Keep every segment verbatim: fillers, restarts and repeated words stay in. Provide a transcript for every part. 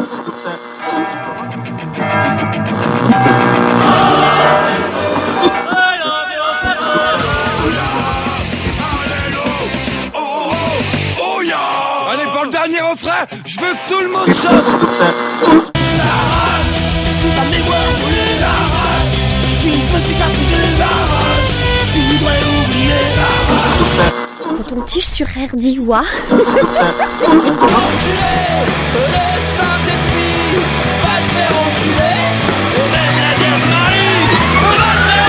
Allez, pour le dernier refrain, je veux que tout le monde chante. La rage, toute ta mémoire brûlée. La rage, qui peut cicatriser. La rage, tu voudrais oublier. La rage. Coton-tige sur R D W A. Enculé, le Saint-Esprit va te faire enculer. Et même la Vierge Marie va te faire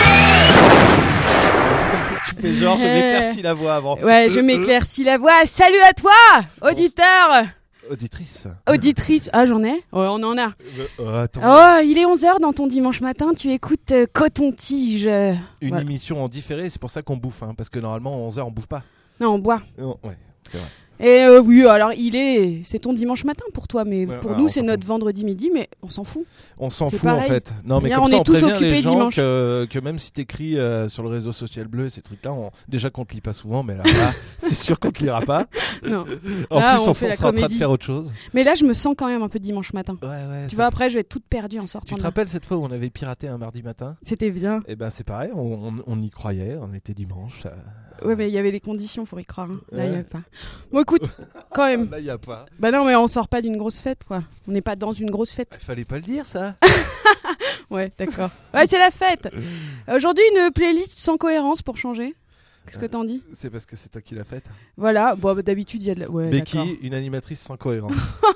enculer. Tu fais genre, je m'éclaircis la voix avant. Ouais, je m'éclaircis la voix. Salut à toi, auditeur. Auditrice. Auditrice. Ah, j'en ai. Ouais, on en a. Euh, attends. Oh, il est onze heures dans ton dimanche matin. Tu écoutes euh, Coton-Tige. Une Voilà. émission en différé, c'est pour ça qu'on bouffe, hein, parce que normalement, à onze heures, on bouffe pas. Non, on boit. Non, ouais, c'est vrai. Et euh, oui, alors il est. C'est ton dimanche matin pour toi, mais Ouais, pour ouais, nous, on c'est s'en notre fout. vendredi midi, mais on s'en fout. On s'en C'est fout en pareil. fait. Non, mais Regarde, comme on ça, est on tous prévient occupés les gens dimanche. que, que même si t'écris euh, sur le réseau social bleu, ces trucs-là, on... déjà qu'on te lit pas souvent, mais là, là c'est sûr qu'on te lira pas. Non. En Là, plus, on on, fait la sera en train de comédie. faire autre chose. Mais là, je me sens quand même un peu dimanche matin. Ouais, ouais. Tu ça- vois, après, je vais être toute perdue en sortant. Tu te de là. rappelles cette fois où on avait piraté un mardi matin? C'était bien. Eh ben, c'est pareil, on, on, on y croyait, on était dimanche. euh, Ouais, mais il y avait les conditions, faut y croire. hein. Là, il y Ouais. avait pas. Bon, écoute, quand même. Là, y a pas. Bah non, mais on sort pas d'une grosse fête, quoi. On n'est pas dans une grosse fête. Fallait pas le dire, ça. Ouais, d'accord. Ouais, c'est la fête. Aujourd'hui, une playlist sans cohérence pour changer. Qu'est-ce que t'en dis? C'est parce que c'est toi qui l'as faite. Voilà. Bon, bah, d'habitude, il y a de la... Ouais, d'accord. Becky, une animatrice sans cohérence.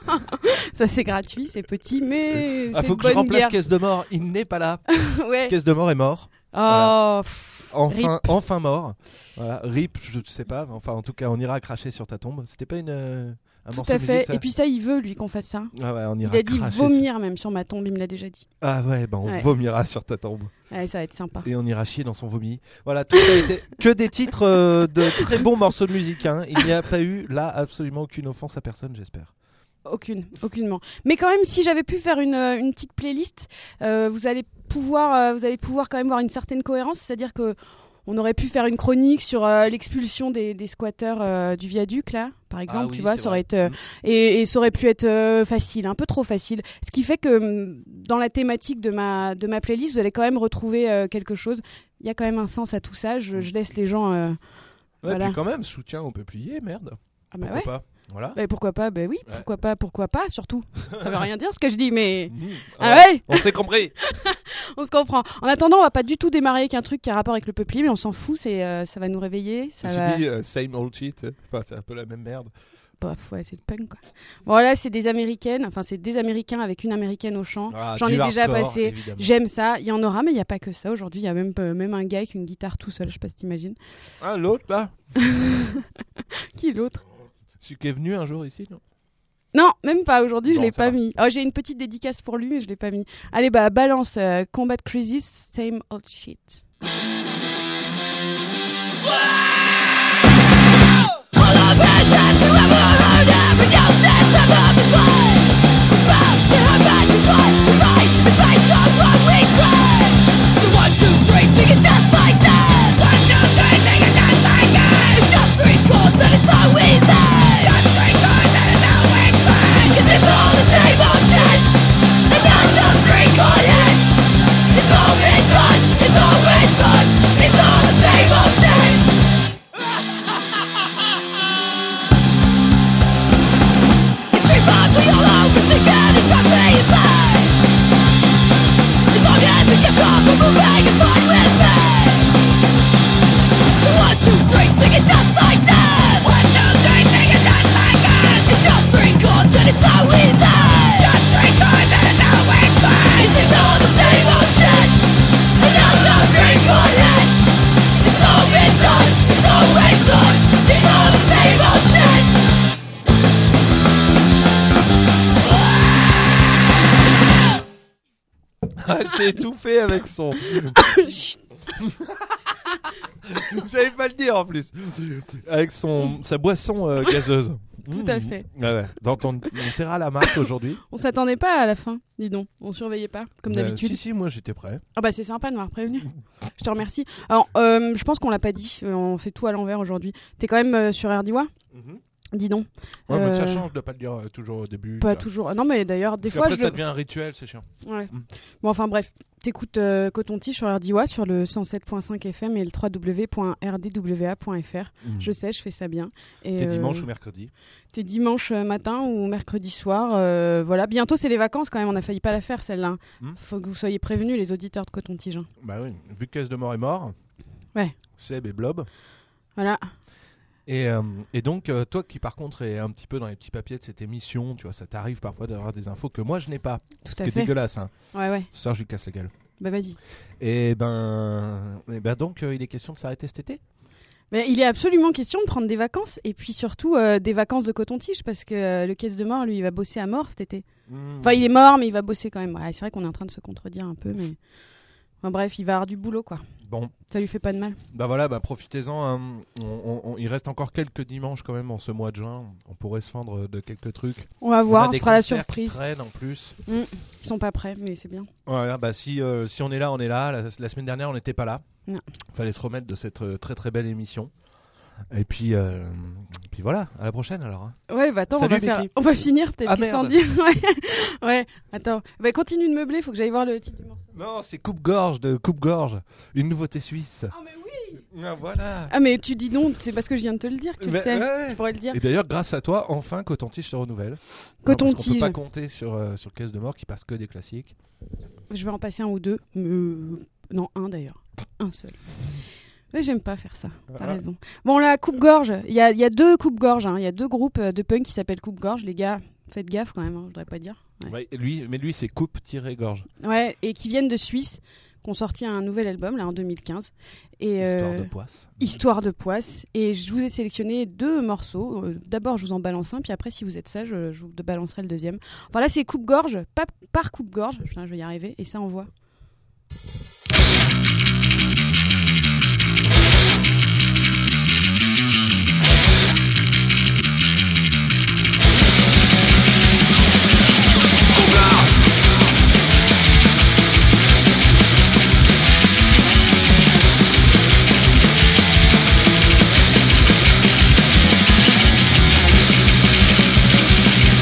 Ça, c'est gratuit, c'est petit, mais Ah, c'est faut une que je bonne remplace guerre. Caisse de mort. Il n'est pas là. Ouais. Caisse de mort est mort. Oh, Voilà. pff, Enfin, Rip. enfin mort. Voilà. Rip, je sais pas. Enfin, en tout cas, on ira cracher sur ta tombe. C'était pas une, euh, un tout morceau à de fait. musique, ça Et puis ça, il veut, lui, qu'on fasse ça. Ah ouais, on Il ira a dit cracher vomir même sur ma tombe, il me l'a déjà dit. sur- Ah ouais, bah on Ouais. vomira sur ta tombe. Ouais, ça va être sympa. Et on ira chier dans son vomi. Voilà, tout a été que des titres euh, de très bons morceaux de musique. Hein. Il n'y a pas eu là absolument aucune offense à personne, j'espère. Aucune, aucunement. Mais quand même, si j'avais pu faire une, euh, une petite playlist, euh, vous allez pouvoir, euh, vous allez pouvoir quand même voir une certaine cohérence, c'est-à-dire que on aurait pu faire une chronique sur euh, l'expulsion des, des squatteurs euh, du viaduc là, par exemple, Ah oui, tu vois, c'est ça aurait vrai. été, euh, et, et ça aurait pu être euh, facile, un peu trop facile. Ce qui fait que hum, dans la thématique de ma de ma playlist, vous allez quand même retrouver euh, quelque chose. Il y a quand même un sens à tout ça. Je, je laisse les gens. Euh... Ouais, Voilà. puis quand même, soutien au peuplier, merde. Ah bah Pourquoi ouais. pas Voilà. Bah, pourquoi pas? Ben oui, Ouais. pourquoi pas? Pourquoi pas? Surtout. Ça veut rien dire ce que je dis, mais. Mmh. Ah Alors, ouais. On s'est compris. On se comprend. En attendant, on va pas du tout démarrer avec un truc qui a rapport avec le peuplier, mais on s'en fout. C'est, euh, ça va nous réveiller. Ça Ceci va... dit, euh, same old shit. Enfin, c'est un peu la même merde. Bof, ouais, c'est le punk, quoi. Bon, là, c'est des américaines. Enfin, c'est des américains avec une américaine au chant. Ah, J'en du ai déjà hardcore, passé. évidemment. J'aime ça. Il y en aura, mais il n'y a pas que ça. Aujourd'hui, il y a même, euh, même un gars avec une guitare tout seul. Je sais pas si t'imagines. Ah, l'autre là Qui l'autre? Celui qui est venu un jour ici, non Non, même pas. Aujourd'hui, je Bon, l'ai ça pas va. mis. Oh, j'ai une petite dédicace pour lui, mais je l'ai pas mis. Allez, bah, balance euh, Combat Crisis, same old shit. It's all been done, it's always done, it's all the same old shit. It's revolving all over the ground, it's not easy. As long as it gets off of a rag, it's fine with me. So one, two, three, sing it just like that. One, two, three, sing it just like that. It's just three chords and it's so easy. Just three chords and it's always fine. It's all the same old shit. Another three chord hit. It's all been done, it's always done. It's all the same old shit. Elle s'est étouffée avec son. J'allais pas le dire en plus. Avec son sa boisson euh, gazeuse. Tout Mmh. à fait. Ouais, ouais. Dans ton, on terra la marque aujourd'hui. On s'attendait pas à la fin, dis donc. On surveillait pas, comme Euh, d'habitude. Si, si, moi j'étais prêt. Ah bah c'est sympa de m'avoir prévenu. Je te remercie. Alors, euh, je pense qu'on l'a pas dit. Euh, on fait tout à l'envers aujourd'hui. T'es quand même euh, sur R D W A. Dis donc. Ouais, mais ça Euh, change de pas le dire euh, toujours au début. Pas là. toujours. Non, mais d'ailleurs, des Parce fois, qu'après, je. ça le- devient un rituel, c'est chiant. Ouais. Mm. Bon, enfin bref, t'écoutes euh, Coton-Tige sur R D W A, sur le cent sept point cinq F M et le w w w point r d w a point f r. Mm. Je sais, je fais ça bien. Et, T'es euh, dimanche ou mercredi. T'es dimanche matin ou mercredi soir. euh, voilà, bientôt c'est les vacances quand même. On a failli pas la faire celle-là. Mm. Faut que vous soyez prévenus, les auditeurs de Coton-Tige. hein. Bah oui, vu que Caisse de mort est mort. Ouais. Seb et Blob. Voilà. Et, euh, et donc, euh, toi qui par contre est un petit peu dans les petits papiers de cette émission, tu vois, ça t'arrive parfois d'avoir des infos que moi je n'ai pas. Tout Ce à qui est fait. dégueulasse. Hein. Ouais, ouais. Ce soir, je lui casse la gueule. Bah vas-y. Et ben, et ben donc, euh, il est question de s'arrêter cet été. Mais il est absolument question de prendre des vacances et puis surtout euh, des vacances de Coton-Tige parce que euh, le caisse de mort, lui, il va bosser à mort cet été. Mmh. Enfin, il est mort, mais il va bosser quand même. Ouais, c'est vrai qu'on est en train de se contredire un peu, mais enfin, bref, il va avoir du boulot, quoi. Bon, Ça lui fait pas de mal. bah voilà, bah profitez-en. Hein. On- on- on- il reste encore quelques dimanches quand même en ce mois de juin. On pourrait se fendre de quelques trucs. On va On voir, a ce des sera la concerts qui surprise. traînent en plus. Mmh. Ils sont pas prêts, mais c'est bien. Voilà, bah si, euh, si on est là, on est là. La, la semaine dernière, on n'était pas là. Non. Fallait se remettre de cette euh, très très belle émission. Et puis, euh, puis voilà, à la prochaine alors. hein. Ouais, bah attends, Salut, on va faire. Becky. On va finir peut-être. Ah, Qu'est-ce que t'en merde. dis ouais. ouais, attends. Bah continue de meubler, faut que j'aille voir le titre du morceau. Non, c'est coupe-gorge de coupe-gorge, une nouveauté suisse. Ah, mais oui Ah, voilà. Ah, mais tu dis non, c'est parce que je viens de te le dire que tu Mais, le sais. ouais. Tu pourrais le dire. Et d'ailleurs, grâce à toi, enfin, Coton-Tige se renouvelle. Coton-Tige. Non, parce qu'on peut pas compter sur, euh, sur Caisse de mort qui passe que des classiques. Je vais en passer un ou deux. mais, euh, Non, un d'ailleurs. Un seul. Ouais, j'aime pas faire ça. T'as Ah. raison. Bon, la coupe-gorge. Il y a, il y a deux coupe-gorges. hein. Il y a deux groupes euh, de punk qui s'appellent coupe-gorge. Les gars, faites gaffe quand même. hein, Je voudrais pas dire. Ouais. Ouais, lui, mais lui, c'est coupe-gorge. Ouais, et qui viennent de Suisse, qui ont sorti un nouvel album là en deux mille quinze. Et, Histoire euh, de poisse. Histoire de poisse. Et je vous ai sélectionné deux morceaux. Euh, D'abord, je vous en balance un, puis après, si vous êtes sage, je, je vous balancerai le deuxième. Enfin là, c'est coupe-gorge, pas par coupe-gorge. Putain, je vais y arriver. Et ça envoie.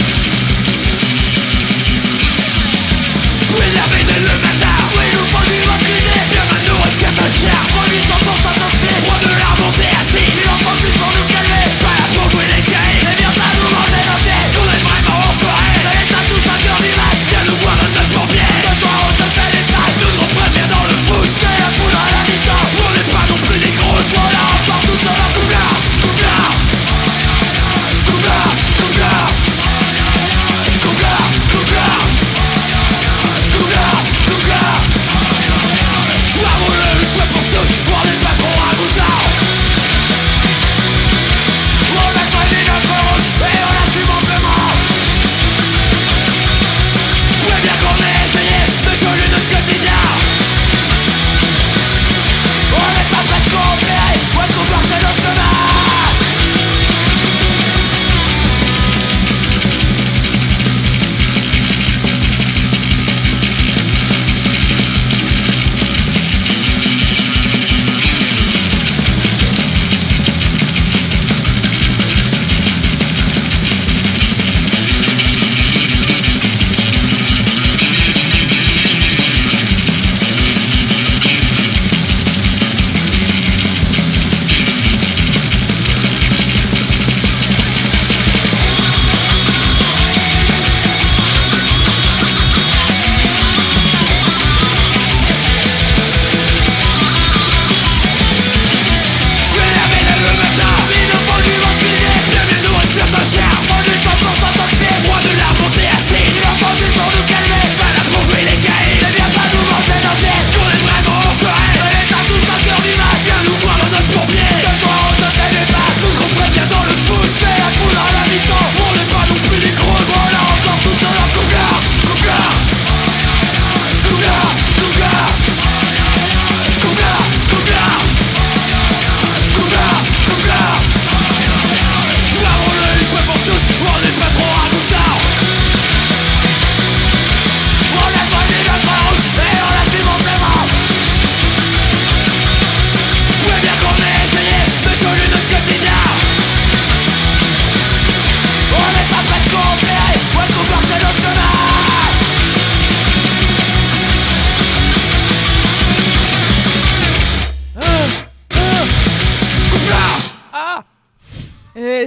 Oui, la vie de le matin, oui, nous produisons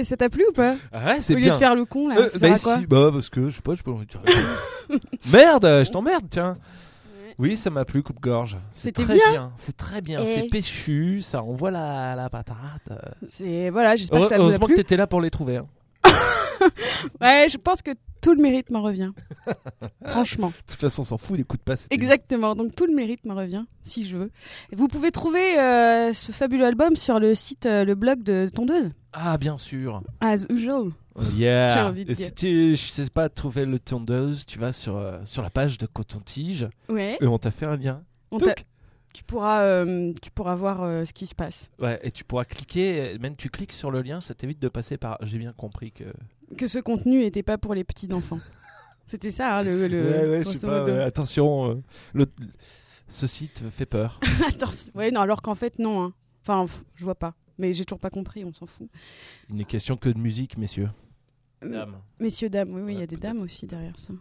ça, ça t'a plu ou pas? Ah ouais, c'est Au lieu bien. de faire le con, là, Euh, ça bah sert à quoi? si, bah parce que je sais pas, je peux. Merde, je t'emmerde, tiens. Oui, ça m'a plu, coupe-gorge. C'est C'était très bien. C'est très bien. Et- C'est péchu, ça envoie la, la patate. C'est voilà, j'espère que ça vous a Heureusement que plu. t'étais là pour les trouver. Hein. Ouais, je pense que tout le mérite m'en revient. Franchement. De toute façon, on s'en fout, il écoute pas. cette Exactement, donc tout le mérite m'en revient, si je veux. Et vous pouvez trouver euh, ce fabuleux album sur le site, euh, le blog de Tondeuse, Ah, bien sûr. as usual. Yeah. J'ai envie de Et dire. si tu je sais pas trouver le tondeuse, tu vas sur, euh, sur la page de Coton-Tige Ouais. et on t'a fait un lien. On Touc. t'a- tu pourras, euh, tu pourras voir euh, ce qui se passe. Ouais, et tu pourras cliquer, même tu cliques sur le lien, ça t'évite de passer par. J'ai bien compris que. Que ce contenu n'était pas pour les petits enfants. C'était ça, hein, le. le ouais, ouais, je sais grosso pas. modo. ouais, attention, euh, le... ce site fait peur. Attention. Ouais, non, alors qu'en fait, non. Hein. Enfin, pff, je vois pas. Mais j'ai toujours pas compris, on s'en fout. Il n'est question que de musique, messieurs. Euh, Dames. Messieurs, dames, oui, oui, il y Ouais, a des peut-être. dames aussi derrière ça.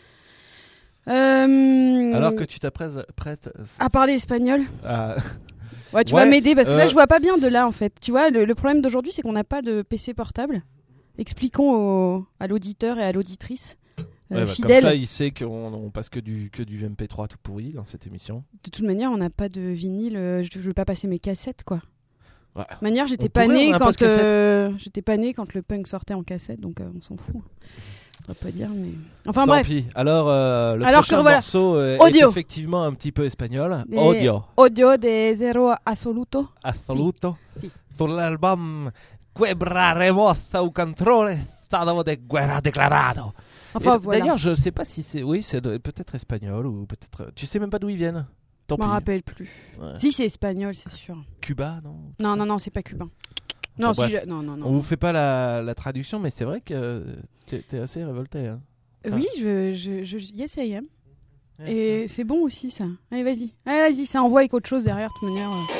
Euh, Alors que tu t'apprêtes prête À parler espagnol. à- Ouais, tu Ouais, vas m'aider parce que là, euh, je vois pas bien de là en fait. Tu vois, le, le problème d'aujourd'hui, c'est qu'on n'a pas de P C portable. Expliquons au- à l'auditeur et à l'auditrice euh, Ouais, bah, comme fidèle. ça, il sait qu'on on passe que du, que du M P trois tout pourri dans cette émission. De toute manière, on n'a pas de vinyle. euh, Je, je veux pas passer mes cassettes, quoi. Ouais. De toute manière, j'étais On pas pourrait, née on a un quand post-cassette. euh, j'étais pas née quand le punk sortait en cassette, donc euh, on s'en fout. Je voudrais pas dire, mais enfin Tant bref. pis. Alors, euh, le Alors prochain que voilà. morceau euh, Audio. est effectivement un petit peu espagnol. Des- Audio. Odio de Zero Assoluto. Assoluto. Sì. Sull'album Quebra remossa un controle estado de guerra declarado. Enfin Et voilà. D'ailleurs, je sais pas si c'est. Oui, c'est de- peut-être espagnol ou peut-être. Tu sais même pas d'où ils viennent. Tant Je m'en pis. rappelle plus. Ouais. Si c'est espagnol, c'est sûr. Cuba, non. Non, non, non, c'est pas cubain. Non, Enfin, si bref. je- non, non, non. On vous fait pas la, la traduction, mais c'est vrai que t'es, t'es assez révolté. Hein. Oui, je, je, je, yes I am. Et c'est bon aussi ça. Allez, vas-y. Allez, vas-y, ça envoie avec autre chose derrière, de toute manière. euh.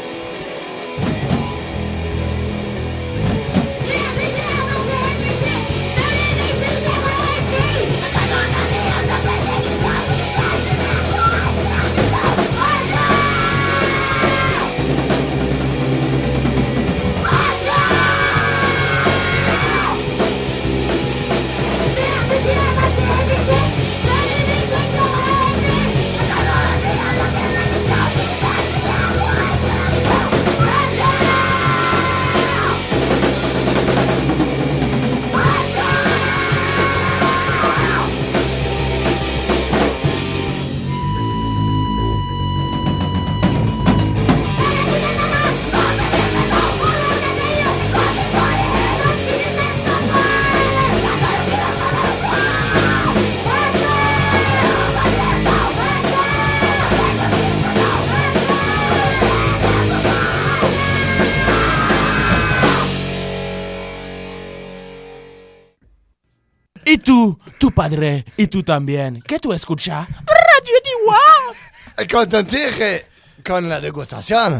Y tú, tu padre, y tú también. ¿Qué tú escuchas? Radio Diwa. Contentir con la degustación.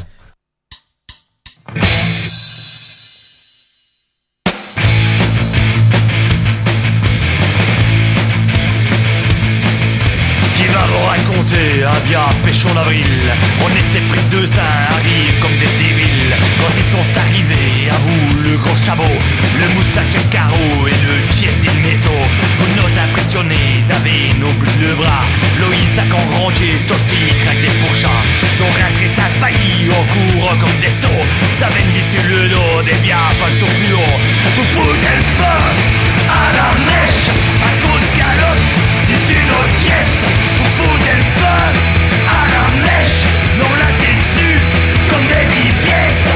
Qui va vous raconter un bien pécho en avril? On était pris de seins, arrivent comme des débiles. Quand ils sont arrivés, à vous le gros chabot, le moustache à carreaux et le tiers des maisons. Vous nous impressionnez, avez nos bouts de bras. Loïs à quand rangé, aussi craque des fourchats. Son rentré sa failli en courant comme des sauts. Ça vient d'ici le dos, des biens pas de fluo. Vous foutez le feu à la mèche, à coup de calotte, d'ici nos pièces. Vous foutez le feu à la mèche, non la tête dessus comme des dix pièces.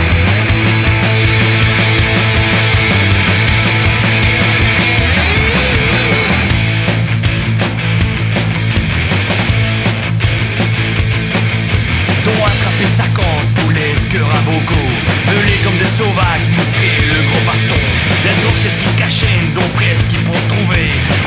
Dont attraper cinquante poulets, cœur à beaucoup. Velés comme des sauvages, moustrer le gros baston. La drogue c'est ce qui cachait, dont presque ils vont trouver.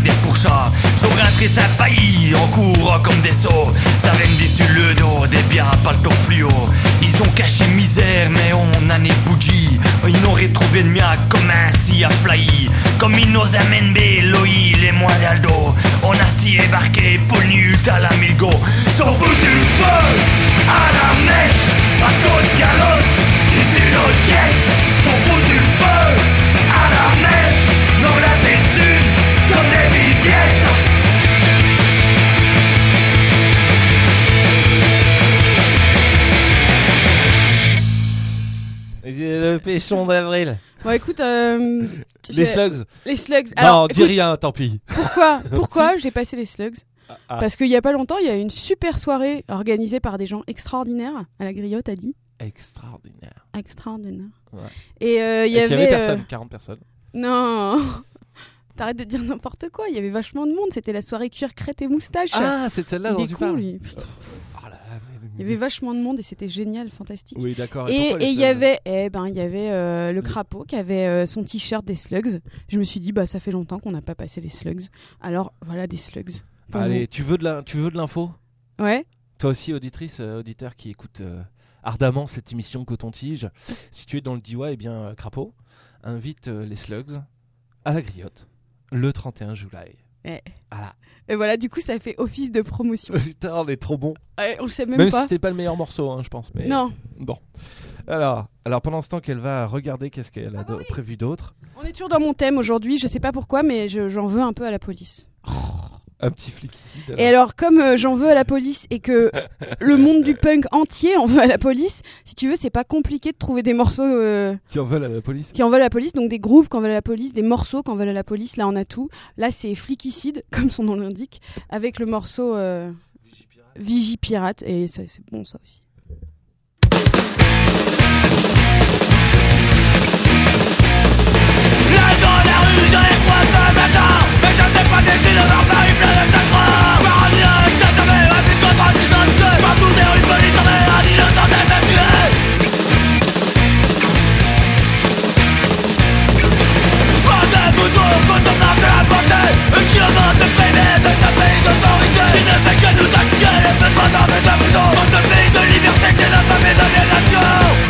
des fourchats. Sont rentrés sympaillis en courant comme des sauts. Ça vendit sur le dos des biens à palto fluo. Ils ont caché misère mais on a né bougie. Ils n'auraient trouvé de mien comme ainsi à fly. Comme ils nous amènent Béloï, les mois d'Aldo. On a sti ébarqué, polnu à la Milgo. Sont foutu le feu à la mèche, à côte galotte, ici nos jets. Sont foutu le feu à la mèche, dans l'attitude, comme des billes pièces. Le péchon d'avril. Bon, écoute, euh, Les j'ai- slugs. Les slugs. Non, Alors, dis écoute, rien, tant pis. pourquoi Pourquoi j'ai passé les slugs Ah. Parce qu'il y a pas longtemps, il y a eu une super soirée organisée par des gens extraordinaires à la Griotte, a dit. Extraordinaire. Extraordinaire. Ouais. Et euh, il y Et avait. qu'il y avait euh, personne, quarante personnes. Non. T'arrêtes de dire n'importe quoi. Il y avait vachement de monde. C'était la soirée cuir crête et moustache. Ah, c'est de celle-là il dont est tu con, parles. lui. Putain. Oh là là, mais- Il y avait vachement de monde et c'était génial, fantastique. Oui, d'accord. Et pourquoi les et il y slugs avait, eh ben, il y avait euh, le crapaud qui avait euh, son t-shirt des slugs. Je me suis dit, bah, ça fait longtemps qu'on n'a pas passé les slugs. Alors, voilà des slugs. Pour Allez, tu veux de la, tu veux de l'info? vous. Ouais. Toi aussi, auditrice, euh, auditeur qui écoute euh, ardemment cette émission Coton-Tige, si tu es dans le Diois, eh bien, euh, Crapaud invite euh, les slugs à la Griotte le trente et un juillet. Ouais. Voilà. Et voilà, du coup, ça fait office de promotion. Putain, on est trop bon. Ouais, on le sait même, Même si pas. c'était pas le meilleur morceau, hein, je pense. Mais... Non. Bon. Alors, alors pendant ce temps qu'elle va regarder qu'est-ce qu'elle a Ah bah do- oui. prévu d'autre, On est toujours dans mon thème aujourd'hui. Je sais pas pourquoi, mais je- j'en veux un peu à la police. un petit flicicide. alors. Et alors, comme euh, j'en veux à la police et que le monde du punk entier en veut à la police, si tu veux, c'est pas compliqué de trouver des morceaux euh, Qui en veulent à la police. qui en veulent à la police, donc des groupes qui en veulent à la police, des morceaux qui en veulent à la police. Là, on a tout. Là, c'est Flicicide, comme son nom l'indique, avec le morceau euh, Vigipirate, et ça, c'est bon, ça aussi. Là dans la rue, je les croise ce matin. Mais je ne sais pas décidé de voir Paris plein de chagrin. Paradis, ça savait, un but contre un identité. Partout des rues de police, on est un innocent tête à tuer. Pas de moutons, qu'on s'en a fait à porter. Un kilomètre de P M de ce pays d'autorité. Qui ne fait que nous accueillir les besoins d'armes et de prison. Dans ce pays de liberté, c'est d'infamie et d'aliénation.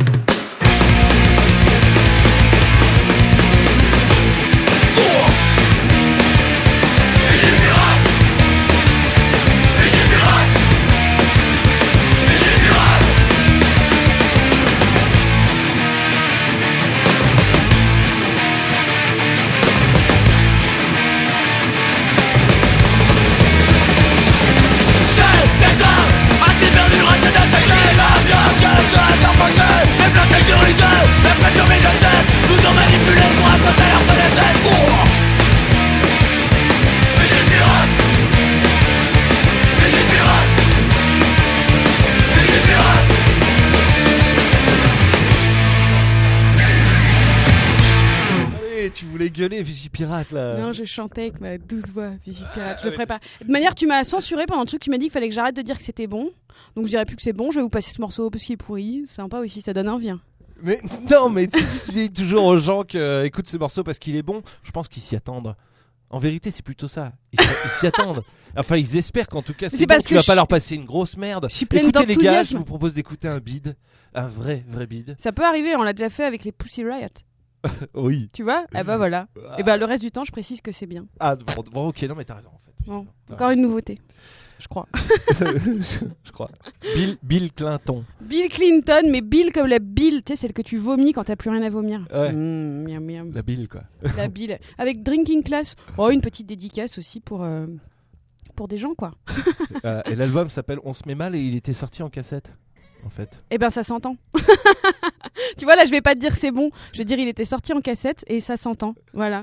Allez, tu voulais gueuler Vigipirate là. Non, je chantais avec ma douce voix, Vigipirate. Je le ferai pas. De manière, tu m'as censuré pendant le truc. Tu m'as dit qu'il fallait que j'arrête de dire que c'était bon. Donc, je dirais plus que c'est bon. Je vais vous passer ce morceau parce qu'il est pourri. C'est sympa aussi, ça donne envie. Hein. Mais non, mais tu tu dis toujours aux gens que euh, écoute ce morceau parce qu'il est bon. Je pense qu'ils s'y attendent. En vérité, c'est plutôt ça. Ils s'y, ils s'y attendent. Enfin, ils espèrent qu'en tout cas, c'est, c'est bon. parce Tu que vas je pas suis- leur passer une grosse merde. Je suis pleine Écoutez les gars, je d'enthousiasme. vous propose d'écouter un bide, un vrai, vrai bide. Ça peut arriver, on l'a déjà fait avec les Pussy Riot. Oui. Tu vois Eh ben voilà. Et ben le reste du temps, je précise que c'est bien. Ah bon, bon, ok, non mais t'as raison en fait. Bon, Ouais. encore une nouveauté, je crois. je, je crois. Bill, Bill Clinton. Bill Clinton, mais Bill comme la Bill, tu sais, celle que tu vomis quand t'as plus rien à vomir. Ouais. Mmh, miam, miam. La Bill quoi. La Bill. Avec Drinking Class. Oh, une petite dédicace aussi pour, euh, pour des gens, quoi. Euh, et l'album s'appelle On se met mal et il était sorti en cassette en fait. Eh ben ça s'entend. Tu vois, là, je vais pas te dire c'est bon. Je vais dire il était sorti en cassette et ça s'entend. Voilà.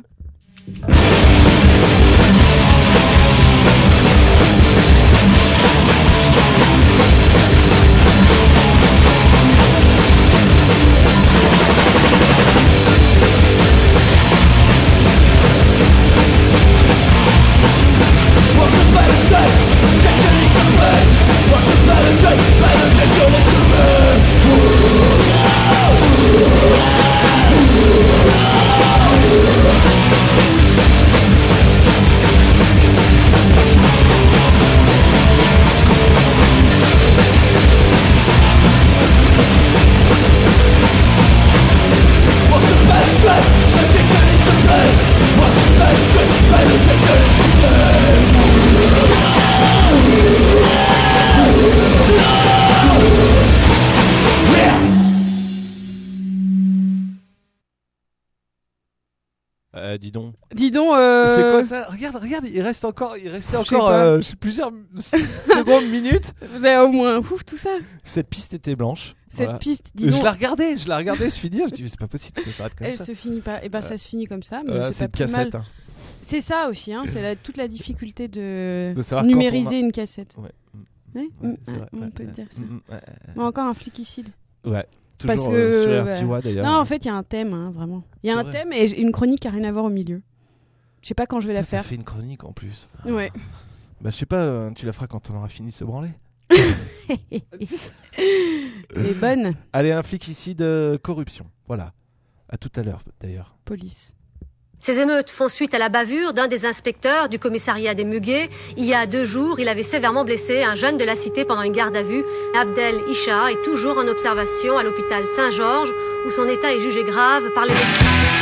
What's Bah dis donc. Dis donc. Euh... C'est quoi ça? Regarde, regarde, il reste encore, il restait Je sais encore pas. euh, plusieurs secondes, minutes. Bah, au moins, ouf, tout ça. Cette piste était blanche. Cette Voilà. piste, dis Je donc. la regardais, je la regardais se finir. Je dis, c'est pas possible que ça s'arrête comme Elle ça. se finit pas. Et ben, ça se finit comme ça, mais Voilà, c'est c'est pas une plus mal. cassette. Hein. C'est ça aussi, hein. C'est la, toute la difficulté de, De savoir quand numériser on a- une cassette. Ouais. Ouais, Ouais, mm, c'est ouais, vrai, on ouais, peut ouais. dire ça. Mm, mm, ouais, Bon, encore un flicicide. ouais. Toujours Parce que, euh, sur ouais. R T W A d'ailleurs. Non, en fait, il y a un thème, hein, vraiment. Il y a C'est un vrai. thème et j- une chronique qui a rien à voir au milieu. Je sais pas quand je vais la Putain, t'as faire. fait une chronique en plus. Ouais. Bah je sais pas, euh, tu la feras quand on aura fini de se branler. Les bonnes. Allez, un flicicide euh, corruption. Voilà. À tout à l'heure d'ailleurs. Police. Ces émeutes font suite à la bavure d'un des inspecteurs du commissariat des Muguets. Il y a deux jours, il avait sévèrement blessé un jeune de la cité pendant une garde à vue. Abdel Isha est toujours en observation à l'hôpital Saint-Georges, où son état est jugé grave par les médecins.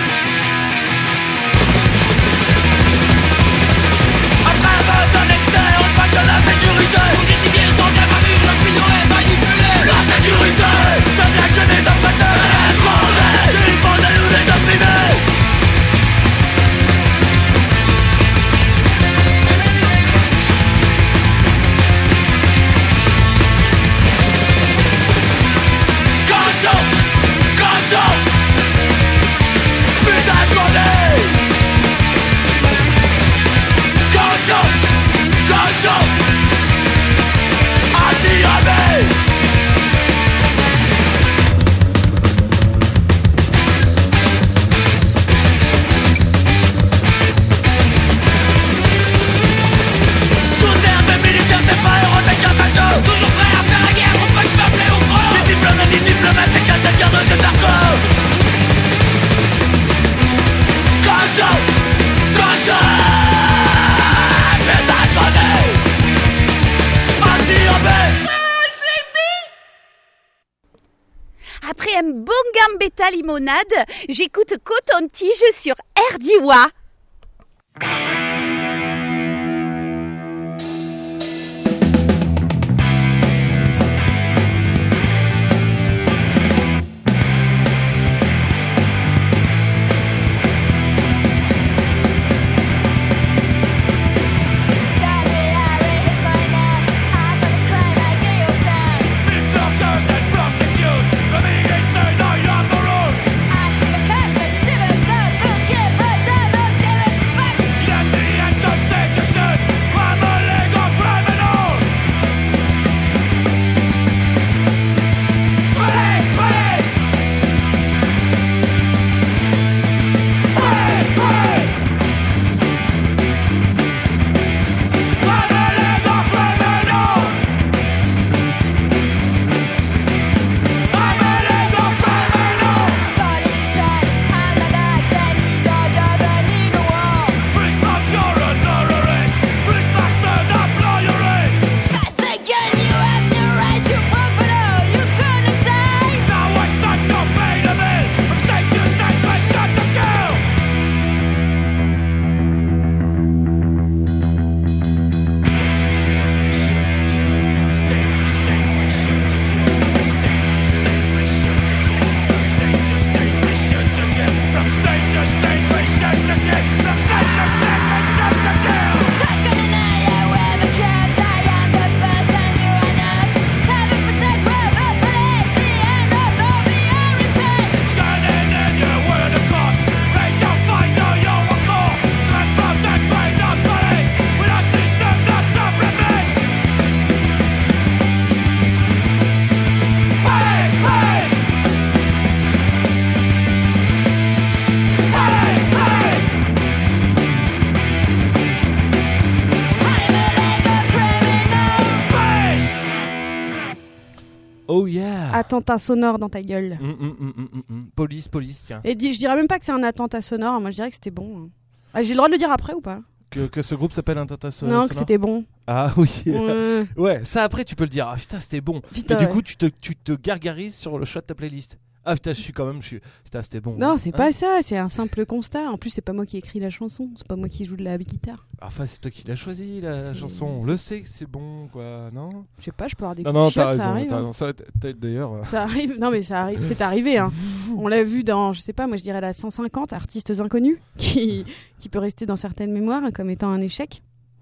Après vingt d'un excès, on parle de la sécurité. Pour justifier ton bavure, l'opinion est manipulée. La sécurité, ça vient que des hommes passés. Elle est demandée, qu'il faut de nous les opprimer. Gozo, gozo, putain de bandit. Gozo, gozo, anti-armée. Sous terre des militaires, t'es pas héros, t'es qu'un facho. Toujours prêt à faire la guerre, pour pas que je m'appelais au front. Ni diplôme, ni diplomate, t'es qu'un seul garde de cet arco. Gozo, gozo, putain de bandit. Anti-armée. Après un bon gambetta limonade, j'écoute Coton-Tige sur R D W A. Oh yeah. Attentat sonore dans ta gueule. Mm, mm, mm, mm, mm. Police, police, tiens. Et dis- je dirais même pas que c'est un attentat sonore. Moi, je dirais que c'était bon. hein. Ah, j'ai le droit de le dire après ou pas? Que, que ce groupe s'appelle un tata sonore. Non, que c'était bon. Ah oui. Ouais. Ouais, ça après tu peux le dire. Ah putain, c'était bon. Putain, Et du ouais. coup, tu te, tu te gargarises sur le choix de ta playlist. Ah putain, je suis quand même, je suis. Putain, c'était bon. Non, hein. c'est Hein pas ça, c'est un simple constat. En plus, c'est pas moi qui écris la chanson, c'est pas moi qui joue de la guitare. Enfin, c'est toi qui l'as choisi la C'est- chanson. On le sait que c'est bon, quoi, non? Je sais pas, je peux avoir des Non, coups de non, chiottes, t'as ça raison. arrive. T'as hein. raison. Ça, t'as- d'ailleurs. euh, Ça arrive, non mais ça arrive, c'est arrivé. Hein. On l'a vu dans, je sais pas, moi je dirais la cent cinquante artistes inconnus, qui, qui peut rester dans certaines mémoires comme étant un échec.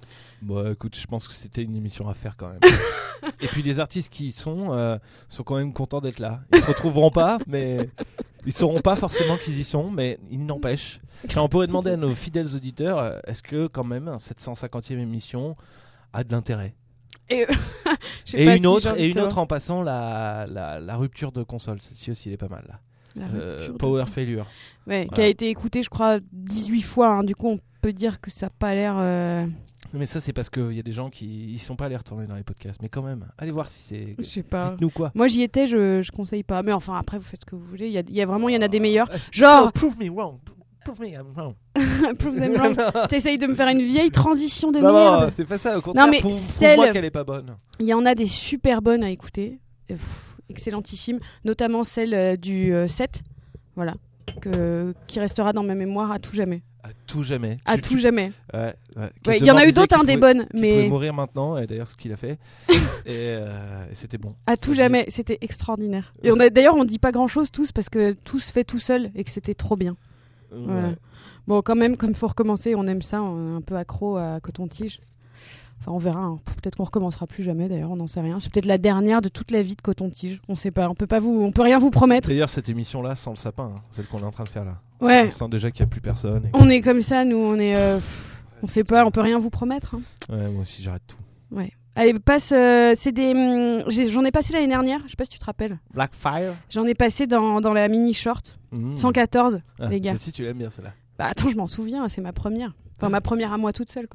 Bon, écoute, je pense que c'était une émission à faire quand même. Et puis les artistes qui y sont euh, sont quand même contents d'être là. Ils se retrouveront pas, mais ils sauront pas forcément qu'ils y sont, mais il n'empêche. Et on pourrait demander à nos fidèles auditeurs, euh, est-ce que quand même cette cent cinquantième émission a de l'intérêt? Et, je sais Et pas une si autre, j'ai envie et de une savoir. autre en passant la, la, la rupture de console. Celle-ci aussi, elle est pas mal là. La Euh, rupture de- Power Failure. Ouais, qui Voilà. a été écoutée, je crois, dix-huit fois. Hein. Du coup, on peut dire que ça n'a pas l'air. euh, Mais ça, c'est parce qu'il y a des gens qui ils sont pas allés retourner dans les podcasts. Mais quand même, allez voir si c'est. Je sais pas. Dites-nous quoi. Moi, j'y étais, je, je conseille pas. Mais enfin, après, vous faites ce que vous voulez. Il y a, il y a vraiment, il y en a des meilleurs. Genre, So, prove me wrong. Prove me I'm wrong. Prove them wrong. T'essayes de me faire une vieille transition de Non, non, merde. c'est pas ça. Au contraire, Non, mais prouve- celle- prouve-moi qu'elle est pas bonne. Il y en a des super bonnes à écouter. Et pff, excellentissimes. Notamment celle euh, du euh, sept. Voilà. Que, qui restera dans ma mémoire à tout jamais. À tout jamais. À Tu- tout tu- jamais. Ouais, ouais. Ouais, Chris il y en a Demore eu disait d'autres, qu'il hein, des pouvait- bonnes. qu'il pouvait Mais mourir maintenant, et d'ailleurs, ce qu'il a fait. et, euh, et c'était bon. à Ça tout dit- jamais. C'était extraordinaire. Et on a, d'ailleurs, on dit pas grand chose tous parce que tout se fait tout seul et que c'était trop bien. Ouais. Voilà. Bon, quand même, comme il faut recommencer, on aime ça, on est un peu accro à Coton-Tige. Enfin, on verra. Hein. Peut-être qu'on recommencera plus jamais. D'ailleurs, on n'en sait rien. C'est peut-être la dernière de toute la vie de Coton-Tige. On sait pas. On peut pas vous, on peut rien vous promettre. D'ailleurs, cette émission-là, sans le sapin, hein, celle qu'on est en train de faire là. Ouais. On sent déjà qu'il n'y a plus personne. et- On est comme ça, nous. On est. euh, pff, on sait pas. On peut rien vous promettre. Hein. Ouais, moi aussi, j'arrête tout. Ouais. Allez, passe. euh, c'est des. hum, j'ai- J'en ai passé l'année dernière. Je sais pas si tu te rappelles. Blackfire. J'en ai passé dans, dans la mini short. Mmh. cent quatorze, Ah, les gars. Celle-ci, tu l'aimes bien, celle-là. Bah attends, je m'en souviens. C'est ma première. Enfin, ma première à moi toute seule, quoi.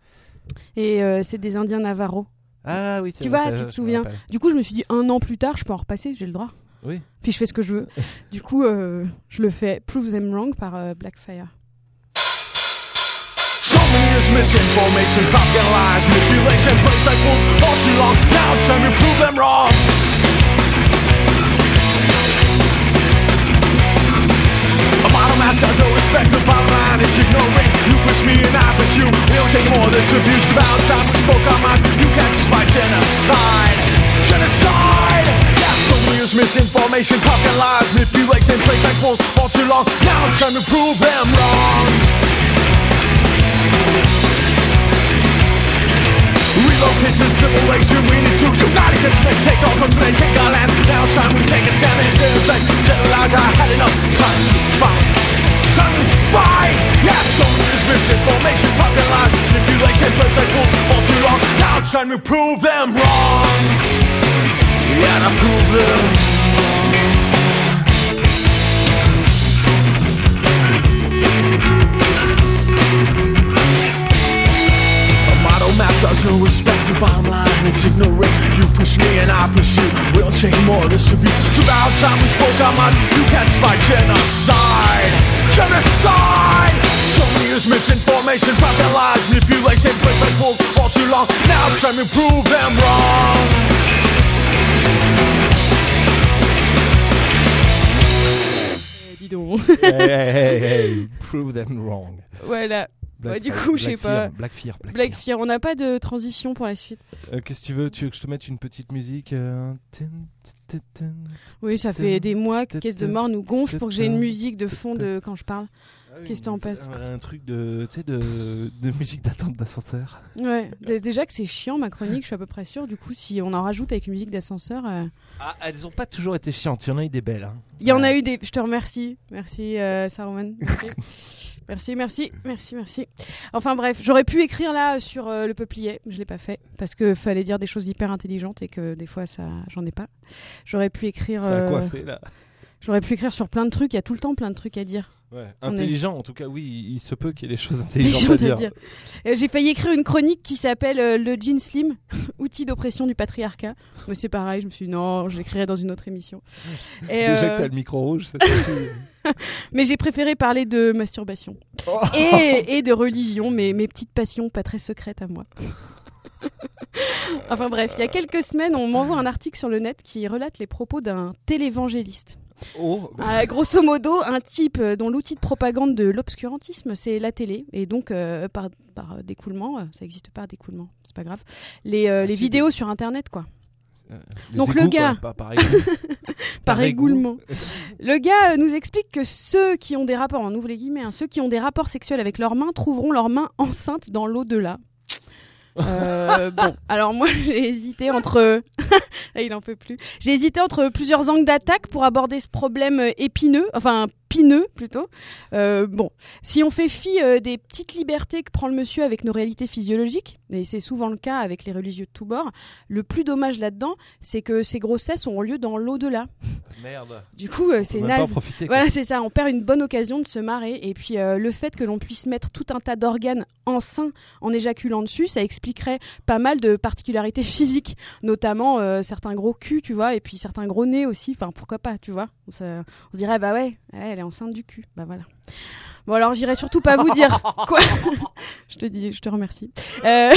Et euh, c'est des Indiens Navarro. Ah oui, c'est Tu vrai, vois, ça, tu ça, te je me souviens. rappelle. Du coup, je me suis dit un an plus tard, je peux en repasser, j'ai le droit. Oui. Puis je fais ce que je veux. Du coup, euh, je le fais Prove Them Wrong par euh, Blackfire. So many years misinformation, copying lies, manipulation, plays like fools all too long. Now it's time to prove them wrong. A model mask has no respect for bottom line. It's ignoring. You push me and I push you. We don't take more of this abuse. About time we spoke our minds. You catch us by genocide. Genocide. Yeah, so many years misinformation, copying lies, manipulation, plays like fools all too long. Now it's time to prove them wrong. Relocation, simulation, we need to unite against men. Take our country and take our land. Now it's time we take a stand. These stereotypes generalize. I had enough. Time to fight. Time to fight. Yeah, so there's misinformation, fucking lies, manipulation, plays like fools all too long. Now it's time to prove them wrong. Yeah, to prove them mask has no respect for bottom line. It's ignorant. You push me and I push you. We don't take more of this abuse. It's about time we spoke our mind. You catch my genocide. Genocide. So many years misinformation, fucking lies, manipulation, plays like fools all too long. Now it's time to prove them wrong. Eh, dis donc. hey, hey, hey, hey, prove them wrong. Voilà. Black Ouais, du Fire, coup, je sais Black Fear, pas. Black Fear, Black Black Fear. Fear, on n'a pas de transition pour la suite. Euh, Qu'est-ce que tu veux? Tu veux que je te mette une petite musique euh, tin, tin, tin, Oui, ça fait des mois que Caisse de Mort nous gonfle pour que j'ai une musique de fond de quand je parle. Ah oui, Qu'est-ce que t'en un- penses? Un truc de, tu sais, de, de musique d'attente d'ascenseur. Ouais, d- déjà que c'est chiant ma chronique, je suis à peu près sûre. Du coup, si on en rajoute avec une musique d'ascenseur, euh, Ah, elles ont pas toujours été chiantes. Il y en a eu des belles. Hein. il y en a Ouais. eu des. Je te remercie, merci euh, Saruman. Merci. merci, merci, merci, merci. Enfin bref, j'aurais pu écrire là sur euh, le peuplier, je l'ai pas fait parce que fallait dire des choses hyper intelligentes et que des fois ça, j'en ai pas. J'aurais pu écrire. Ça a euh, coincé là. J'aurais pu écrire sur plein de trucs. Il y a tout le temps plein de trucs à dire. Ouais. On est- Intelligent, en tout cas, oui, il se peut qu'il y ait des choses Des intelligentes choses à à dire. dire. Euh, J'ai failli écrire une chronique qui s'appelle euh, le jean slim, outil d'oppression du patriarcat. Mais c'est pareil, je me suis dit non, j'écrirai dans une autre émission. Et, Déjà euh, que t'as le micro rouge, ça suffit. Mais j'ai préféré parler de masturbation Oh. et, et de religion, mes, mes petites passions pas très secrètes à moi. Enfin bref, il y a quelques semaines, on m'envoie un article sur le net qui relate les propos d'un télévangéliste. Oh. Euh, grosso modo, un type euh, dont l'outil de propagande de l'obscurantisme, c'est la télé. Et donc, euh, par, par euh, découlement, euh, ça n'existe pas, découlement, c'est pas grave, les, euh, les vidéos sur Internet, quoi. Euh, les Donc égouts, le gars, quoi, pas par égout. par Par égout. égoulement. Le gars euh, nous explique que ceux qui ont des rapports, on ouvre les guillemets, hein, ceux qui ont des rapports sexuels avec leurs mains trouveront leurs mains enceintes dans l'au-delà. Euh, bon, alors moi j'ai hésité entre, il en peut plus. J'ai hésité entre plusieurs angles d'attaque pour aborder ce problème euh, épineux, enfin pineux plutôt. Euh, bon, si on fait fi euh, des petites libertés que prend le monsieur avec nos réalités physiologiques, et c'est souvent le cas avec les religieux de tous bords, le plus dommage là-dedans, c'est que ces grossesses ont lieu dans l'au-delà. Merde. Du coup, euh, c'est On peut même pas en naze. profiter, quoi. Voilà, c'est ça. On perd une bonne occasion de se marrer. Et puis, euh, le fait que l'on puisse mettre tout un tas d'organes en sein en éjaculant dessus, ça expliquerait pas mal de particularités physiques, notamment euh, certains gros culs, tu vois, et puis certains gros nez aussi. Enfin, pourquoi pas, tu vois. Ça, on se dirait, bah ouais, ouais, elle est enceinte du cul. Bah voilà. Bon, alors, j'irai surtout pas vous dire quoi. Je te dis, je te remercie. Euh...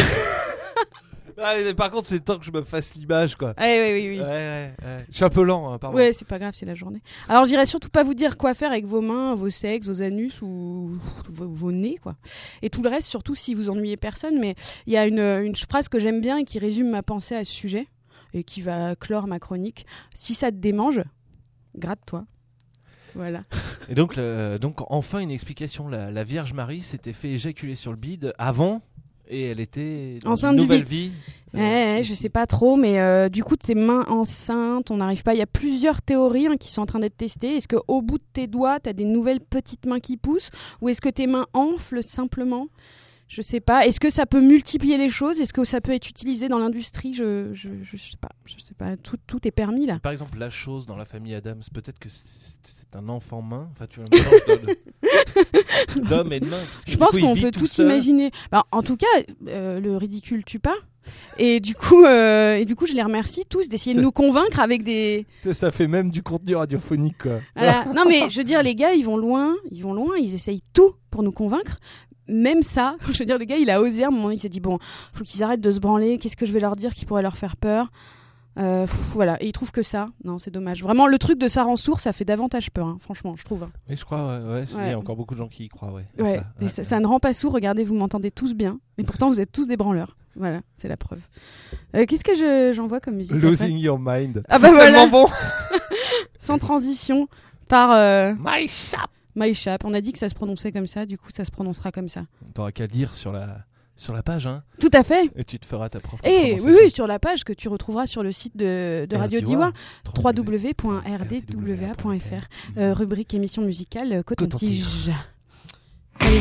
Ah, mais par contre, c'est le temps que je me fasse l'image, quoi. Ouais, ouais, oui, oui. Ouais, ouais, ouais. Je suis un peu lent, hein, pardon. Ouais, c'est pas grave, c'est la journée. Alors, j'irai surtout pas vous dire quoi faire avec vos mains, vos sexes, vos anus ou vos, vos nez, quoi. Et tout le reste, surtout si vous ennuyez personne. Mais il y a une, une phrase que j'aime bien et qui résume ma pensée à ce sujet et qui va clore ma chronique. Si ça te démange, gratte-toi. Voilà. Et donc, le, donc, enfin, une explication. La, la Vierge Marie s'était fait éjaculer sur le bide avant. Et elle était dans enceinte une du nouvelle vide. vie. Ouais, ouais, je sais pas trop, mais euh, du coup, tes mains enceintes, on n'arrive pas. Il y a plusieurs théories hein, qui sont en train d'être testées. Est-ce qu'au bout de tes doigts, t'as des nouvelles petites mains qui poussent, ou est-ce que tes mains enflent simplement ? Je sais pas. Est-ce que ça peut multiplier les choses ? Est-ce que ça peut être utilisé dans l'industrie ? je, je, je sais pas. Je sais pas. Tout, tout est permis là. Par exemple, la chose dans la famille Adams, peut-être que c'est, c'est un enfant main. Enfin, tu vois, le mélange de- d'homme et de main. parce que Je du pense coup, il qu'on vit peut tout tout seul. imaginer. Bah, en tout cas, euh, le ridicule tue pas. Et du coup, euh, et du coup, je les remercie tous d'essayer de C'est- nous convaincre avec des. Ça fait même du contenu radiophonique, quoi. Voilà. Non, mais je veux dire, les gars, ils vont loin, ils vont loin, ils essayent tout pour nous convaincre. Même ça, je veux dire, le gars, il a osé à un moment, il s'est dit bon, faut qu'ils arrêtent de se branler. Qu'est-ce que je vais leur dire qui pourrait leur faire peur ? Euh, pff, voilà, et il trouve que ça. Non, c'est dommage. Vraiment, le truc de Saransour, ça fait davantage peur, hein, franchement, je trouve. hein. Oui, je crois, ouais, ouais, il y Ouais. a encore beaucoup de gens qui y croient, ouais. à Ouais, ça, et ouais. ça, ça ne rend pas sourd. Regardez, vous m'entendez tous bien, et pourtant vous êtes tous des branleurs. Voilà, c'est la preuve. Euh, qu'est-ce que je, j'envoie comme musique après Losing Your Mind. Ah c'est bah voilà. tellement bon. Sans transition, par euh, My shop. My Shap. On a dit que ça se prononçait comme ça, du coup ça se prononcera comme ça. T'auras qu'à lire sur la, sur la page, hein, Tout à fait. et tu te feras ta propre Et oui, prononciation. oui, sur la page que tu retrouveras sur le site de, de Radio Diwa, w w w point r d w a point f r, euh, rubrique émission musicale euh, Coton-Tige. Allez.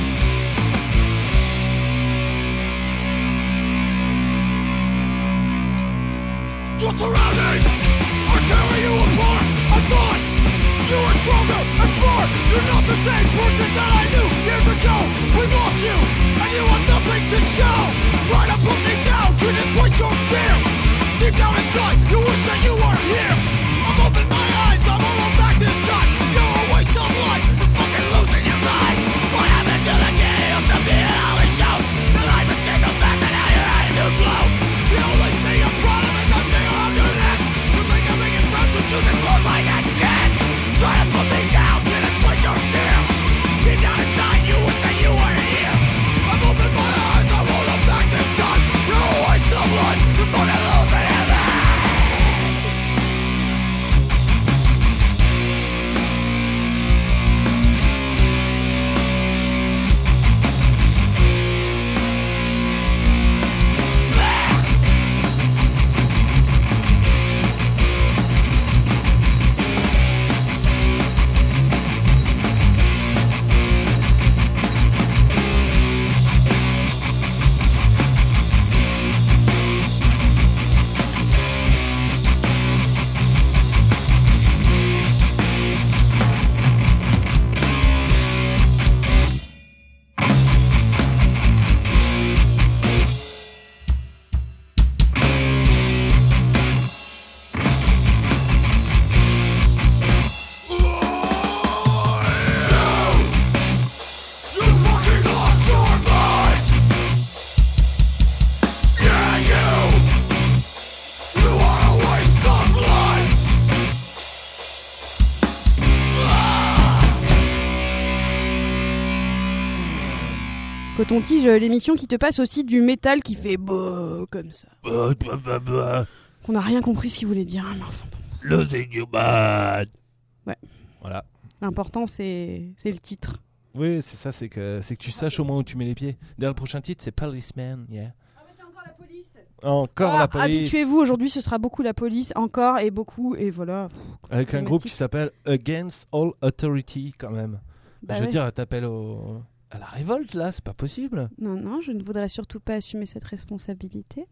Your surroundings are tearing you apart. I thought you were stronger and smart. You're not the same person that I knew years ago. We lost you, and you have nothing to show. Try to put me down to displace your fear. Deep down inside, you wish that you were here. I'm opening my eyes, I'm almost back this time. You're a waste of life, you're fucking losing your mind. What happened to the kid who used to be an always show? Your life has changed so fast and now you're out of new glow. The only thing I'm proud of is that thing around your neck. You think I'm making friends with you, just close my neck, can't. Try to put me down to displace your fear. Deep down inside, you wish that you were here. I've opened my eyes, I won't look back this time. You're a waste of life. Coton-Tige, l'émission qui te passe aussi du métal qui fait bah comme ça. Bah, bah, bah, bah. Qu'on n'a rien compris ce qu'il voulait dire, mais enfin bon. Losing you bad. Ouais. Voilà. L'important c'est c'est le titre. Oui, c'est ça, c'est que c'est que tu saches au moins où tu mets les pieds. D'ailleurs, le prochain titre, c'est Policeman. Yeah. Ah mais c'est encore la police. Encore Ah, la police. habituez-vous, aujourd'hui ce sera beaucoup la police, encore et beaucoup et voilà. Avec un thématique. groupe qui s'appelle Against All Authority quand même. Bah je veux ouais. dire, t'appelles au... à la révolte là, c'est pas possible. Non non, je ne voudrais surtout pas assumer cette responsabilité.